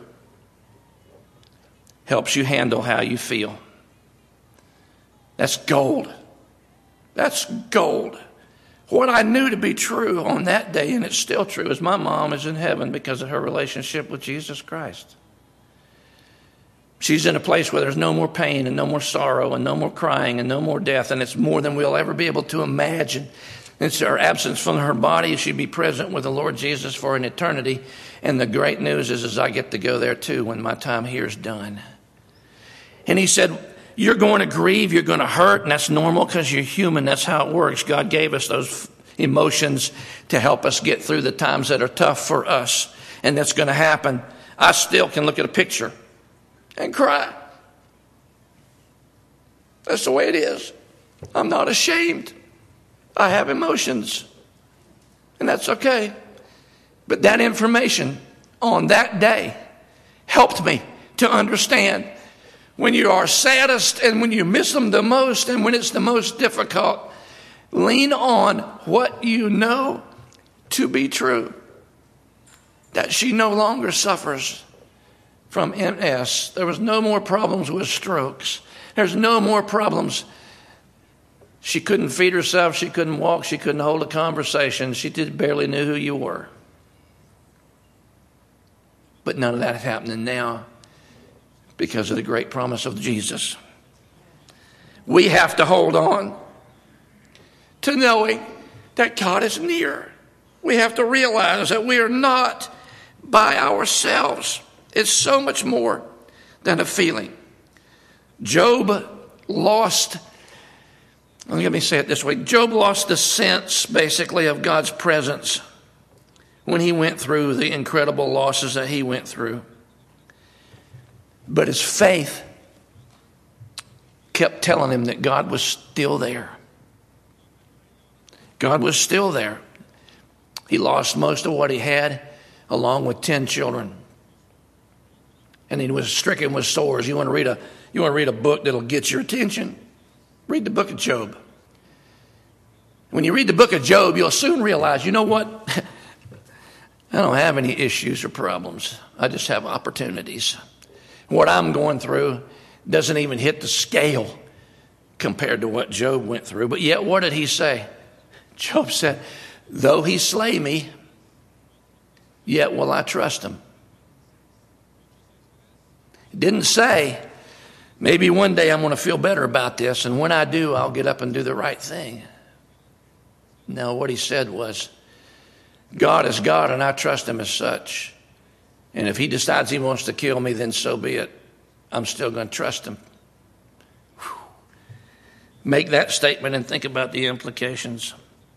helps you handle how you feel. That's gold. That's gold. What I knew to be true on that day, and it's still true, is my mom is in heaven because of her relationship with Jesus Christ. She's in a place where there's no more pain and no more sorrow and no more crying and no more death, and it's more than we'll ever be able to imagine. It's her absence from her body. She'd be present with the Lord Jesus for an eternity. And the great news is, is I get to go there too when my time here is done. And he said, you're going to grieve, you're going to hurt, and that's normal because you're human. That's how it works. God gave us those emotions to help us get through the times that are tough for us. And that's going to happen. I still can look at a picture and cry. That's the way it is. I'm not ashamed. I have emotions, and that's okay. But that information on that day helped me to understand when you are saddest and when you miss them the most and when it's the most difficult, lean on what you know to be true. That she no longer suffers from M S. There was no more problems with strokes. There's no more problems. She couldn't feed herself. She couldn't walk. She couldn't hold a conversation. She did barely knew who you were. But none of that is happening now because of the great promise of Jesus. We have to hold on to knowing that God is near. We have to realize that we are not by ourselves. It's so much more than a feeling. Job lost, let me say it this way. Job lost the sense, basically, of God's presence when he went through the incredible losses that he went through. But his faith kept telling him that God was still there. God was still there. He lost most of what he had, along with ten children. And he was stricken with sores. You want to read a you want to read a book that'll get your attention? Read the book of Job. When you read the book of Job, you'll soon realize, you know what? I don't have any issues or problems. I just have opportunities. What I'm going through doesn't even hit the scale compared to what Job went through. But yet, what did he say? Job said, though he slay me, yet will I trust him. He didn't say, maybe one day I'm going to feel better about this, and when I do, I'll get up and do the right thing. No, what he said was, God is God, and I trust him as such. And if he decides he wants to kill me, then so be it. I'm still going to trust him. Whew. Make that statement and think about the implications.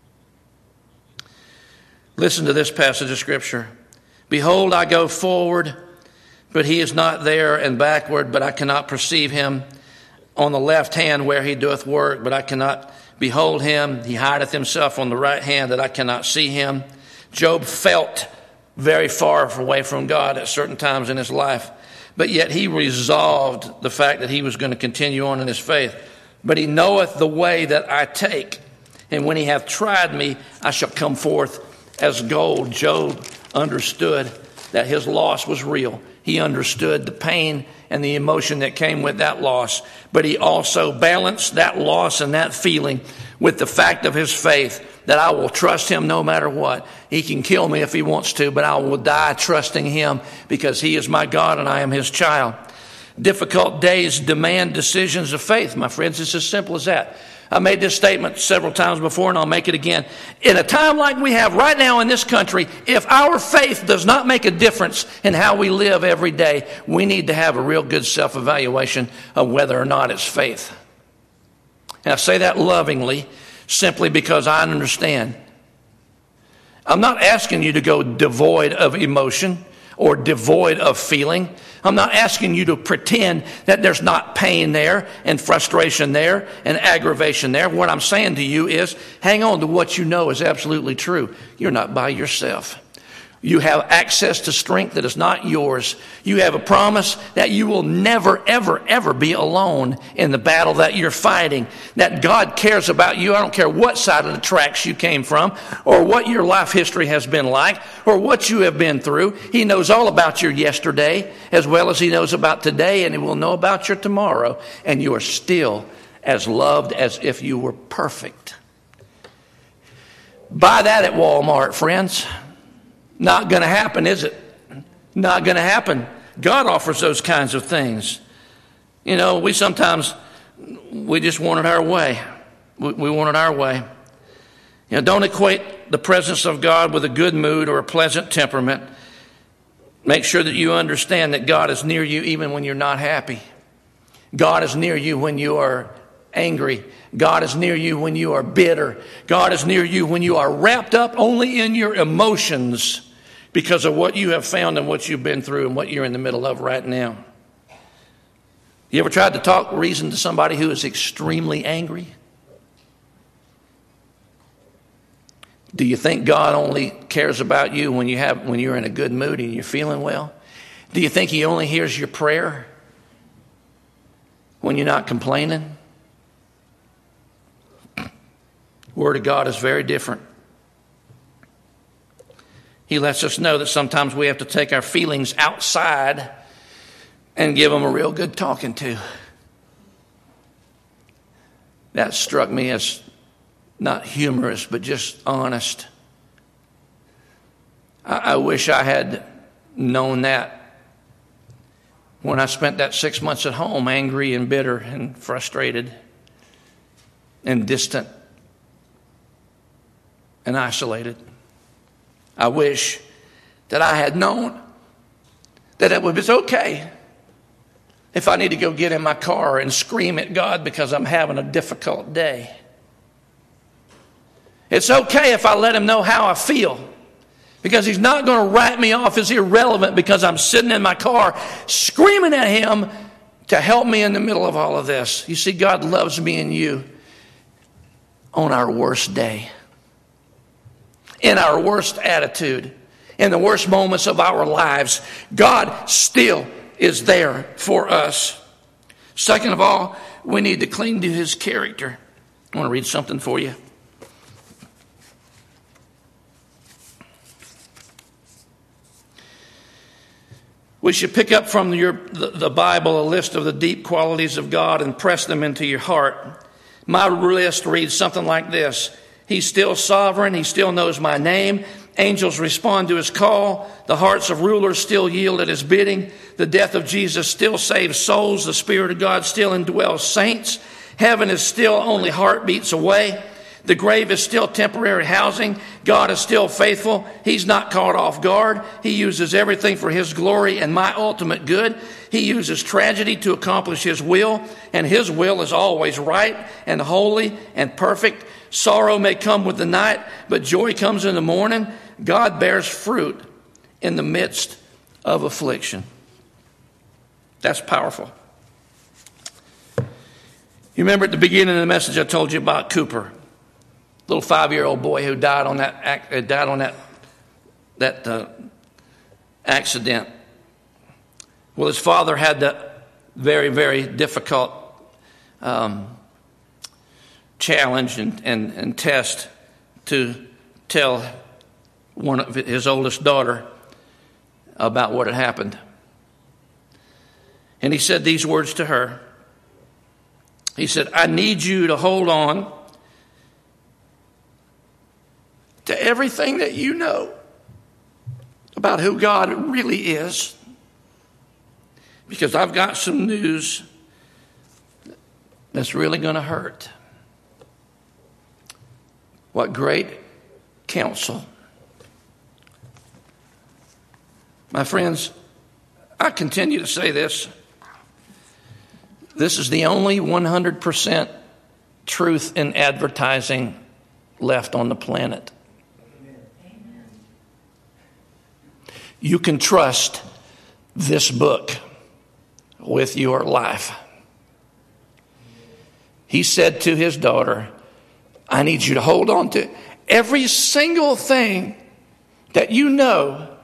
Listen to this passage of Scripture. Behold, I go forward, but he is not there, and backward, but I cannot perceive him. On the left hand where he doeth work, but I cannot behold him. He hideth himself on the right hand, that I cannot see him. Job felt very far away from God at certain times in his life, but yet he resolved the fact that he was going to continue on in his faith. But he knoweth the way that I take, and when he hath tried me, I shall come forth as gold. Job understood that his loss was real. He understood the pain and the emotion that came with that loss, but he also balanced that loss and that feeling with the fact of his faith that I will trust him no matter what. He can kill me if he wants to, but I will die trusting him because he is my God and I am his child. Difficult days demand decisions of faith, my friends. It's as simple as that. I made this statement several times before, and I'll make it again. In a time like we have right now in this country, if our faith does not make a difference in how we live every day, we need to have a real good self-evaluation of whether or not it's faith. And I say that lovingly, simply because I understand. I'm not asking you to go devoid of emotion or devoid of feeling. I'm not asking you to pretend that there's not pain there and frustration there and aggravation there. What I'm saying to you is hang on to what you know is absolutely true. You're not by yourself. You have access to strength that is not yours. You have a promise that you will never, ever, ever be alone in the battle that you're fighting. That God cares about you. I don't care what side of the tracks you came from, or what your life history has been like, or what you have been through. He knows all about your yesterday as well as he knows about today, and he will know about your tomorrow. And you are still as loved as if you were perfect. Buy that at Walmart, friends. Not going to happen, is it? Not going to happen. God offers those kinds of things. You know, we sometimes, we just want it our way. We, we want it our way. You know, don't equate the presence of God with a good mood or a pleasant temperament. Make sure that you understand that God is near you even when you're not happy. God is near you when you are angry. God is near you when you are bitter. God is near you when you are wrapped up only in your emotions because of what you have found and what you've been through and what you're in the middle of right now. You ever tried to talk reason to somebody who is extremely angry? Do you think God only cares about you when you have when you're in a good mood and you're feeling well? Do you think he only hears your prayer when you're not complaining? Word of God is very different. He lets us know that sometimes we have to take our feelings outside and give them a real good talking to. That struck me as not humorous, but just honest. I, I wish I had known that when I spent that six months at home, angry and bitter and frustrated and distant and isolated. I wish that I had known that it was okay if I need to go get in my car and scream at God because I'm having a difficult day. It's okay if I let him know how I feel, because he's not going to write me off as irrelevant because I'm sitting in my car screaming at him to help me in the middle of all of this. You see, God loves me and you on our worst day, in our worst attitude, in the worst moments of our lives. God still is there for us. Second of all, we need to cling to his character. I want to read something for you. We should pick up from your, the, the Bible a list of the deep qualities of God and press them into your heart. My list reads something like this. He's still sovereign. He still knows my name. Angels respond to his call. The hearts of rulers still yield at his bidding. The death of Jesus still saves souls. The Spirit of God still indwells saints. Heaven is still only heartbeats away. The grave is still temporary housing. God is still faithful. He's not caught off guard. He uses everything for his glory and my ultimate good. He uses tragedy to accomplish his will, and his will is always right and holy and perfect. Sorrow may come with the night, but joy comes in the morning. God bears fruit in the midst of affliction. That's powerful. You remember at the beginning of the message I told you about Cooper, little five-year-old boy who died on that uh, died on that that uh, accident. Well, his father had that very, very difficult um, challenge and, and, and test to tell one of his oldest daughter about what had happened. And he said these words to her. He said, "I need you to hold on to everything that you know about who God really is, because I've got some news that's really going to hurt." What great counsel. My friends, I continue to say this. This is the only one hundred percent truth in advertising left on the planet. You can trust this book with your life. He said to his daughter, "I need you to hold on to every single thing that you know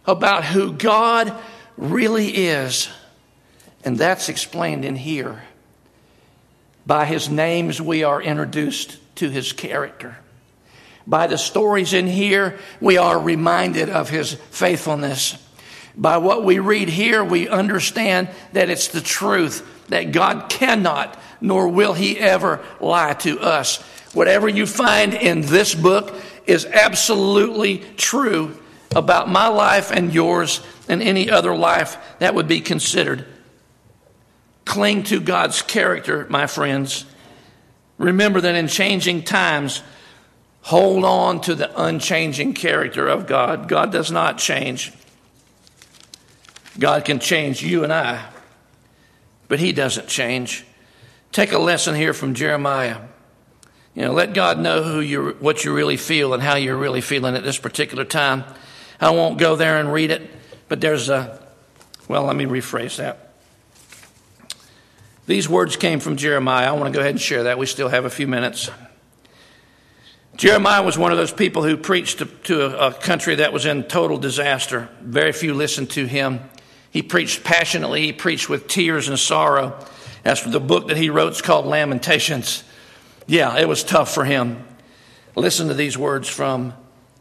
about who God really is. And that's explained in here. By his names, we are introduced to his character. By the stories in here, we are reminded of his faithfulness. By what we read here, we understand that it's the truth, that God cannot, nor will he ever lie to us. Whatever you find in this book is absolutely true about my life and yours and any other life that would be considered. Cling to God's character, my friends. Remember that in changing times, hold on to the unchanging character of God. God does not change. God can change you and I, but he doesn't change. Take a lesson here from Jeremiah. You know, let God know who you, what you really feel and how you're really feeling at this particular time. I won't go there and read it, but there's a, well, let me rephrase that. These words came from Jeremiah. I want to go ahead and share that. We still have a few minutes. Jeremiah was one of those people who preached to, to a, a country that was in total disaster. Very few listened to him. He preached passionately. He preached with tears and sorrow. As for the book that he wrote, it's called Lamentations. Yeah, it was tough for him. Listen to these words from,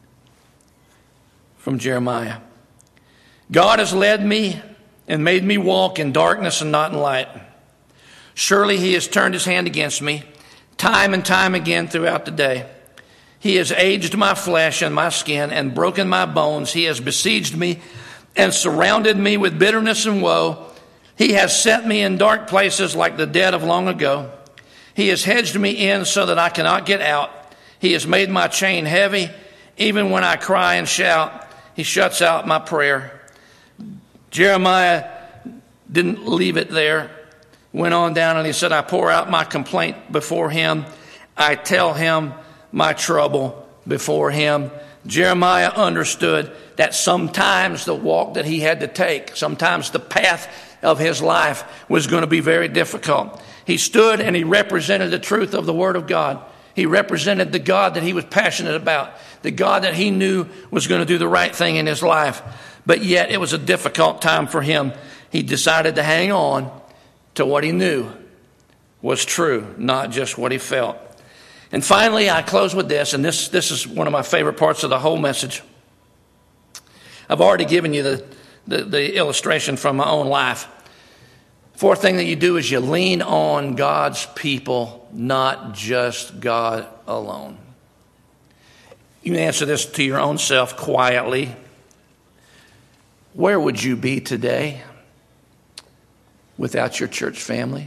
from Jeremiah. God has led me and made me walk in darkness and not in light. Surely he has turned his hand against me, time and time again throughout the day. He has aged my flesh and my skin and broken my bones. He has besieged me and surrounded me with bitterness and woe. He has set me in dark places like the dead of long ago. He has hedged me in so that I cannot get out. He has made my chain heavy. Even when I cry and shout, he shuts out my prayer. Jeremiah didn't leave it there. Went on down and he said, I pour out my complaint before him. I tell him my trouble before him. Jeremiah understood that sometimes the walk that he had to take, sometimes the path of his life was going to be very difficult. He stood and he represented the truth of the Word of God. He represented the God that he was passionate about, the God that he knew was going to do the right thing in his life. But yet it was a difficult time for him. He decided to hang on to what he knew was true, not just what he felt. And finally, I close with this, and this, this is one of my favorite parts of the whole message. I've already given you the, the, the illustration from my own life. Fourth thing that you do is you lean on God's people, not just God alone. You can answer this to your own self quietly. Where would you be today without your church family?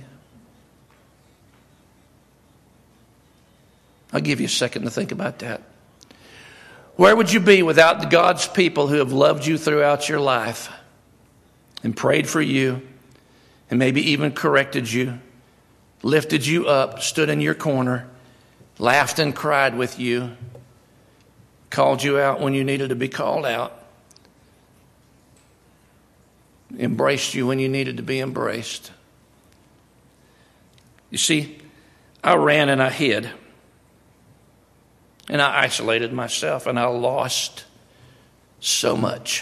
I'll give you a second to think about that. Where would you be without the God's people who have loved you throughout your life and prayed for you and maybe even corrected you, lifted you up, stood in your corner, laughed and cried with you, called you out when you needed to be called out, embraced you when you needed to be embraced? You see, I ran and I hid. And I isolated myself and I lost so much.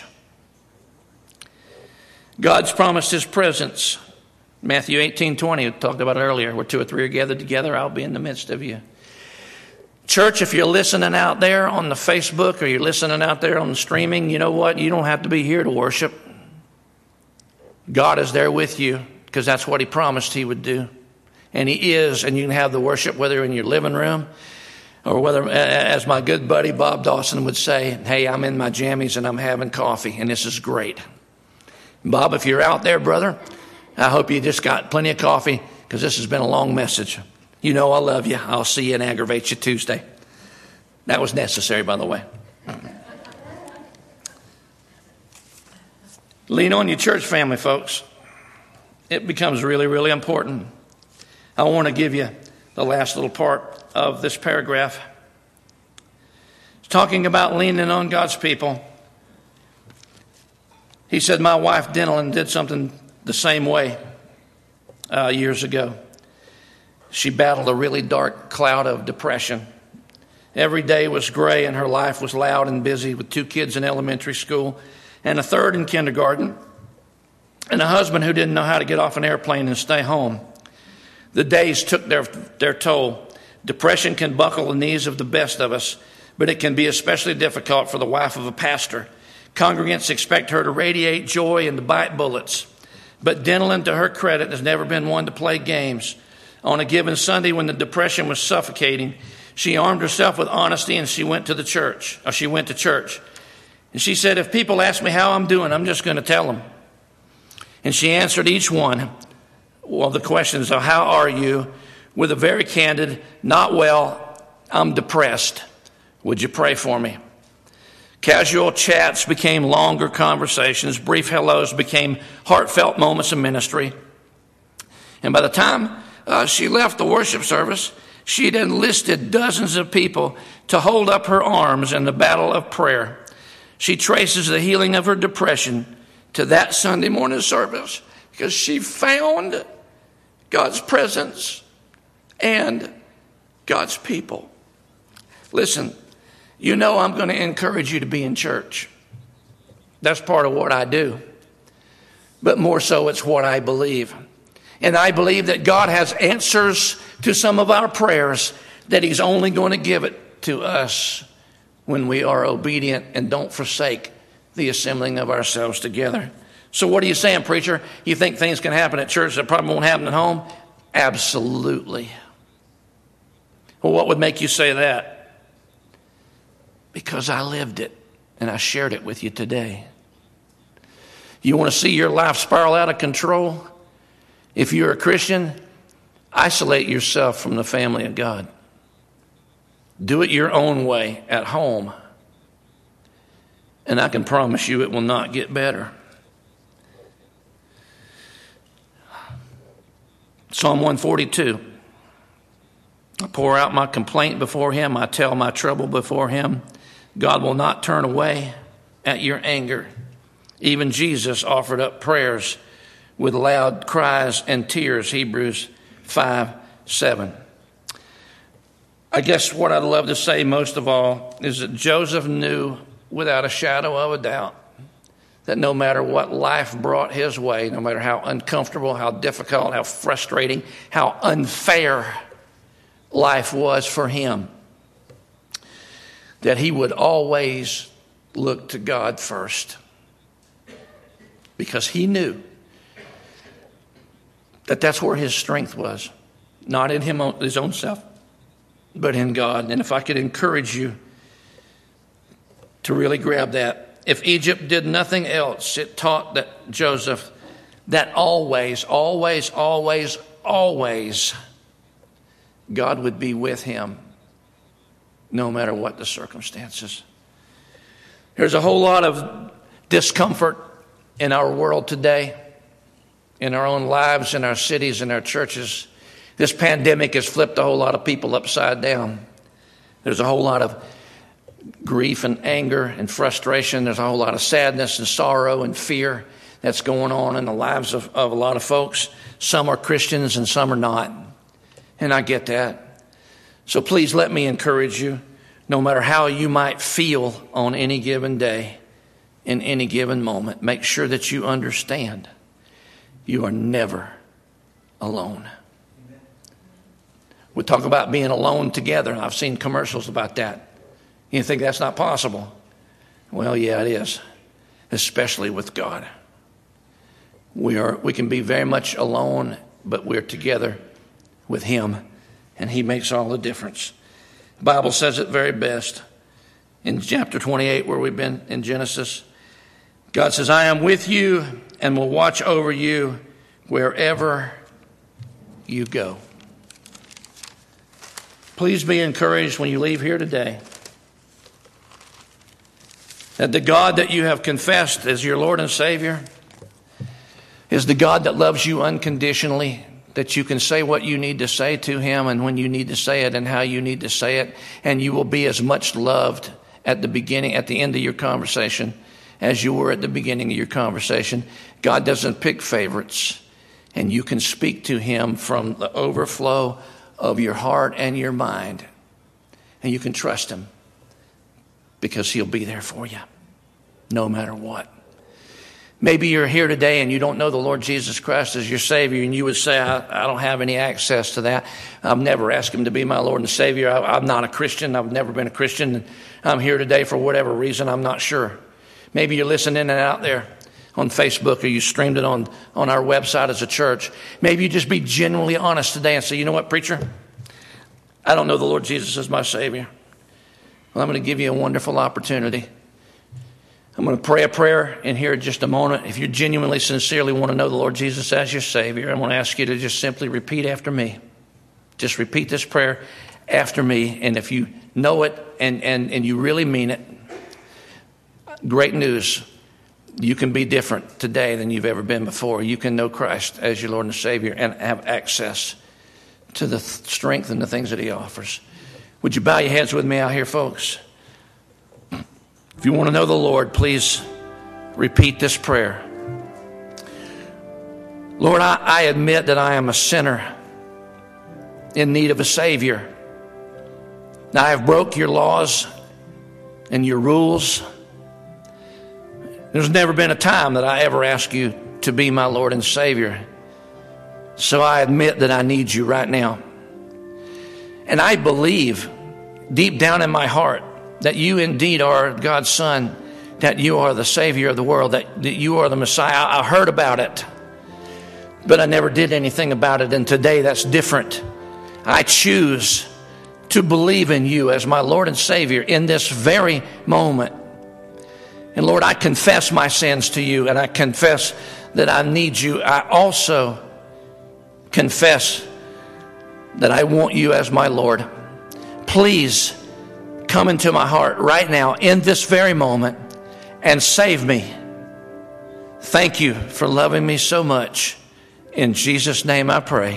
God's promised his presence. Matthew eighteen twenty, we talked about it earlier. Where two or three are gathered together, I'll be in the midst of you. Church, if you're listening out there on the Facebook or you're listening out there on the streaming, you know what? You don't have to be here to worship. God is there with you because that's what he promised he would do. And he is, and you can have the worship whether in your living room or whether, as my good buddy Bob Dawson would say, hey, I'm in my jammies and I'm having coffee, and this is great. Bob, if you're out there, brother, I hope you just got plenty of coffee because this has been a long message. You know I love you. I'll see you and aggravate you Tuesday. That was necessary, by the way. Lean on your church family, folks. It becomes really, really important. I want to give you the last little part of this paragraph. It's talking about leaning on God's people. He said, my wife, Denalyn, did something the same way uh, years ago. She battled a really dark cloud of depression. Every day was gray and her life was loud and busy with two kids in elementary school and a third in kindergarten, and a husband who didn't know how to get off an airplane and stay home. The days took their, their toll. Depression can buckle the knees of the best of us, but it can be especially difficult for the wife of a pastor. Congregants expect her to radiate joy and to bite bullets. But Denilyn, to her credit, has never been one to play games. On a given Sunday when the depression was suffocating, she armed herself with honesty and she went to the church, or she went to church. And she said, if people ask me how I'm doing, I'm just going to tell them. And she answered each one of the questions of how are you with a very candid, not well, I'm depressed. Would you pray for me? Casual chats became longer conversations. Brief hellos became heartfelt moments of ministry. And by the time uh, she left the worship service, she'd enlisted dozens of people to hold up her arms in the battle of prayer. She traces the healing of her depression to that Sunday morning service because she found God's presence and God's people. Listen, you know I'm going to encourage you to be in church. That's part of what I do. But more so, it's what I believe. And I believe that God has answers to some of our prayers that he's only going to give it to us when we are obedient and don't forsake the assembling of ourselves together. So what are you saying, preacher? You think things can happen at church that probably won't happen at home? Absolutely. Well, what would make you say that? Because I lived it and I shared it with you today. You want to see your life spiral out of control? If you're a Christian, isolate yourself from the family of God. Do it your own way at home. And I can promise you it will not get better. Psalm one forty-two. I pour out my complaint before him. I tell my trouble before him. God will not turn away at your anger. Even Jesus offered up prayers with loud cries and tears. Hebrews five seven. I guess what I'd love to say most of all is that Joseph knew without a shadow of a doubt that no matter what life brought his way, no matter how uncomfortable, how difficult, how frustrating, how unfair life was for him, that he would always look to God first. Because he knew that that's where his strength was. Not in him, his own self, but in God. And if I could encourage you to really grab that. If Egypt did nothing else, it taught that Joseph that always, always, always, always God would be with him no matter what the circumstances. There's a whole lot of discomfort in our world today, in our own lives, in our cities, in our churches. This pandemic has flipped a whole lot of people upside down. There's a whole lot of grief and anger and frustration. There's a whole lot of sadness and sorrow and fear that's going on in the lives of, of a lot of folks. Some are Christians and some are not. And I get that. So please let me encourage you, no matter how you might feel on any given day, in any given moment, make sure that you understand you are never alone. We talk about being alone together. I've seen commercials about that. You think that's not possible? Well, yeah, it is, especially with God. We are. We can be very much alone, but we're together with him, and he makes all the difference. The Bible says it very best in chapter twenty-eight, where we've been in Genesis. God says, I am with you and will watch over you wherever you go. Please be encouraged when you leave here today that the God that you have confessed as your Lord and Savior is the God that loves you unconditionally, that you can say what you need to say to him and when you need to say it and how you need to say it, and you will be as much loved at the beginning, at the end of your conversation as you were at the beginning of your conversation. God doesn't pick favorites, and you can speak to him from the overflow of your heart and your mind, and you can trust him because he'll be there for you no matter what. Maybe you're here today and you don't know the Lord Jesus Christ as your Savior, and you would say, I, I don't have any access to that. I've never asked him to be my Lord and Savior. I, I'm not a Christian. I've never been a Christian. I'm here today for whatever reason. I'm not sure. Maybe you're listening in and out there on Facebook, or you streamed it on, on our website as a church. Maybe you just be genuinely honest today and say, you know what, preacher? I don't know the Lord Jesus as my Savior. Well, I'm going to give you a wonderful opportunity. I'm going to pray a prayer in here in just a moment. If you genuinely, sincerely want to know the Lord Jesus as your Savior, I'm going to ask you to just simply repeat after me. Just repeat this prayer after me. And if you know it and, and, and you really mean it, great news. You can be different today than you've ever been before. You can know Christ as your Lord and Savior and have access to the strength and the things that he offers. Would you bow your heads with me out here, folks? If you want to know the Lord, please repeat this prayer. Lord, I, I admit that I am a sinner in need of a Savior. Now, I have broke your laws and your rules. There's never been a time that I ever asked you to be my Lord and Savior. So I admit that I need you right now. And I believe deep down in my heart that you indeed are God's Son, that you are the Savior of the world, that, that you are the Messiah. I, I heard about it, but I never did anything about it. And today that's different. I choose to believe in you as my Lord and Savior in this very moment. And Lord, I confess my sins to you, and I confess that I need you. I also confess that I want you as my Lord. Please come into my heart right now in this very moment and save me. Thank you for loving me so much. In Jesus' name I pray.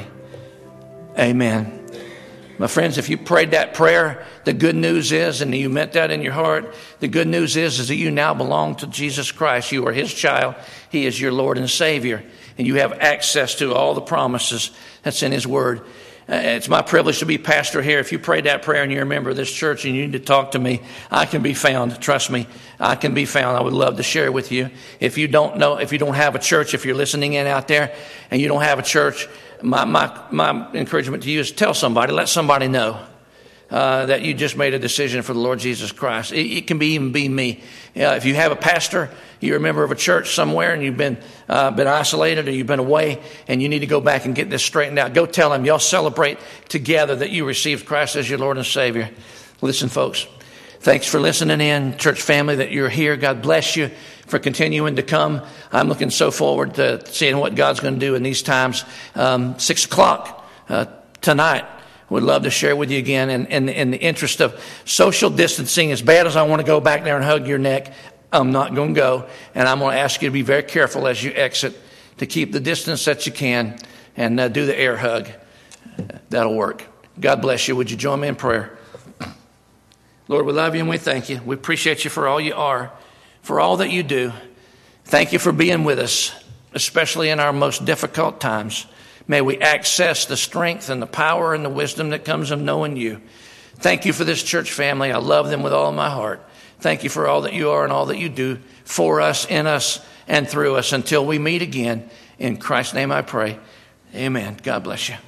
Amen. My friends, if you prayed that prayer, the good news is, and you meant that in your heart, the good news is, is that you now belong to Jesus Christ. You are his child. He is your Lord and Savior. And you have access to all the promises that's in his word. Uh, it's my privilege to be pastor here. If you prayed that prayer and you're a member of this church and you need to talk to me, I can be found. Trust me, I can be found. I would love to share with you. If you don't know, if you don't have a church, if you're listening in out there and you don't have a church, my my, my encouragement to you is tell somebody, let somebody know uh, that you just made a decision for the Lord Jesus Christ. It, it can be even be me. Uh, if you have a pastor, you're a member of a church somewhere and you've been uh, been isolated or you've been away and you need to go back and get this straightened out, go tell them. Y'all celebrate together that you received Christ as your Lord and Savior. Listen, folks, thanks for listening in, church family, that you're here. God bless you for continuing to come. I'm looking so forward to seeing what God's going to do in these times. Um, six o'clock uh, tonight. Would love to share with you again. And in, in, in the interest of social distancing, as bad as I want to go back there and hug your neck, I'm not going to go. And I'm going to ask you to be very careful as you exit to keep the distance that you can and uh, do the air hug. That'll work. God bless you. Would you join me in prayer? Lord, we love you and we thank you. We appreciate you for all you are, for all that you do. Thank you for being with us, especially in our most difficult times. May we access the strength and the power and the wisdom that comes of knowing you. Thank you for this church family. I love them with all my heart. Thank you for all that you are and all that you do for us, in us, and through us until we meet again. In Christ's name I pray. Amen. God bless you.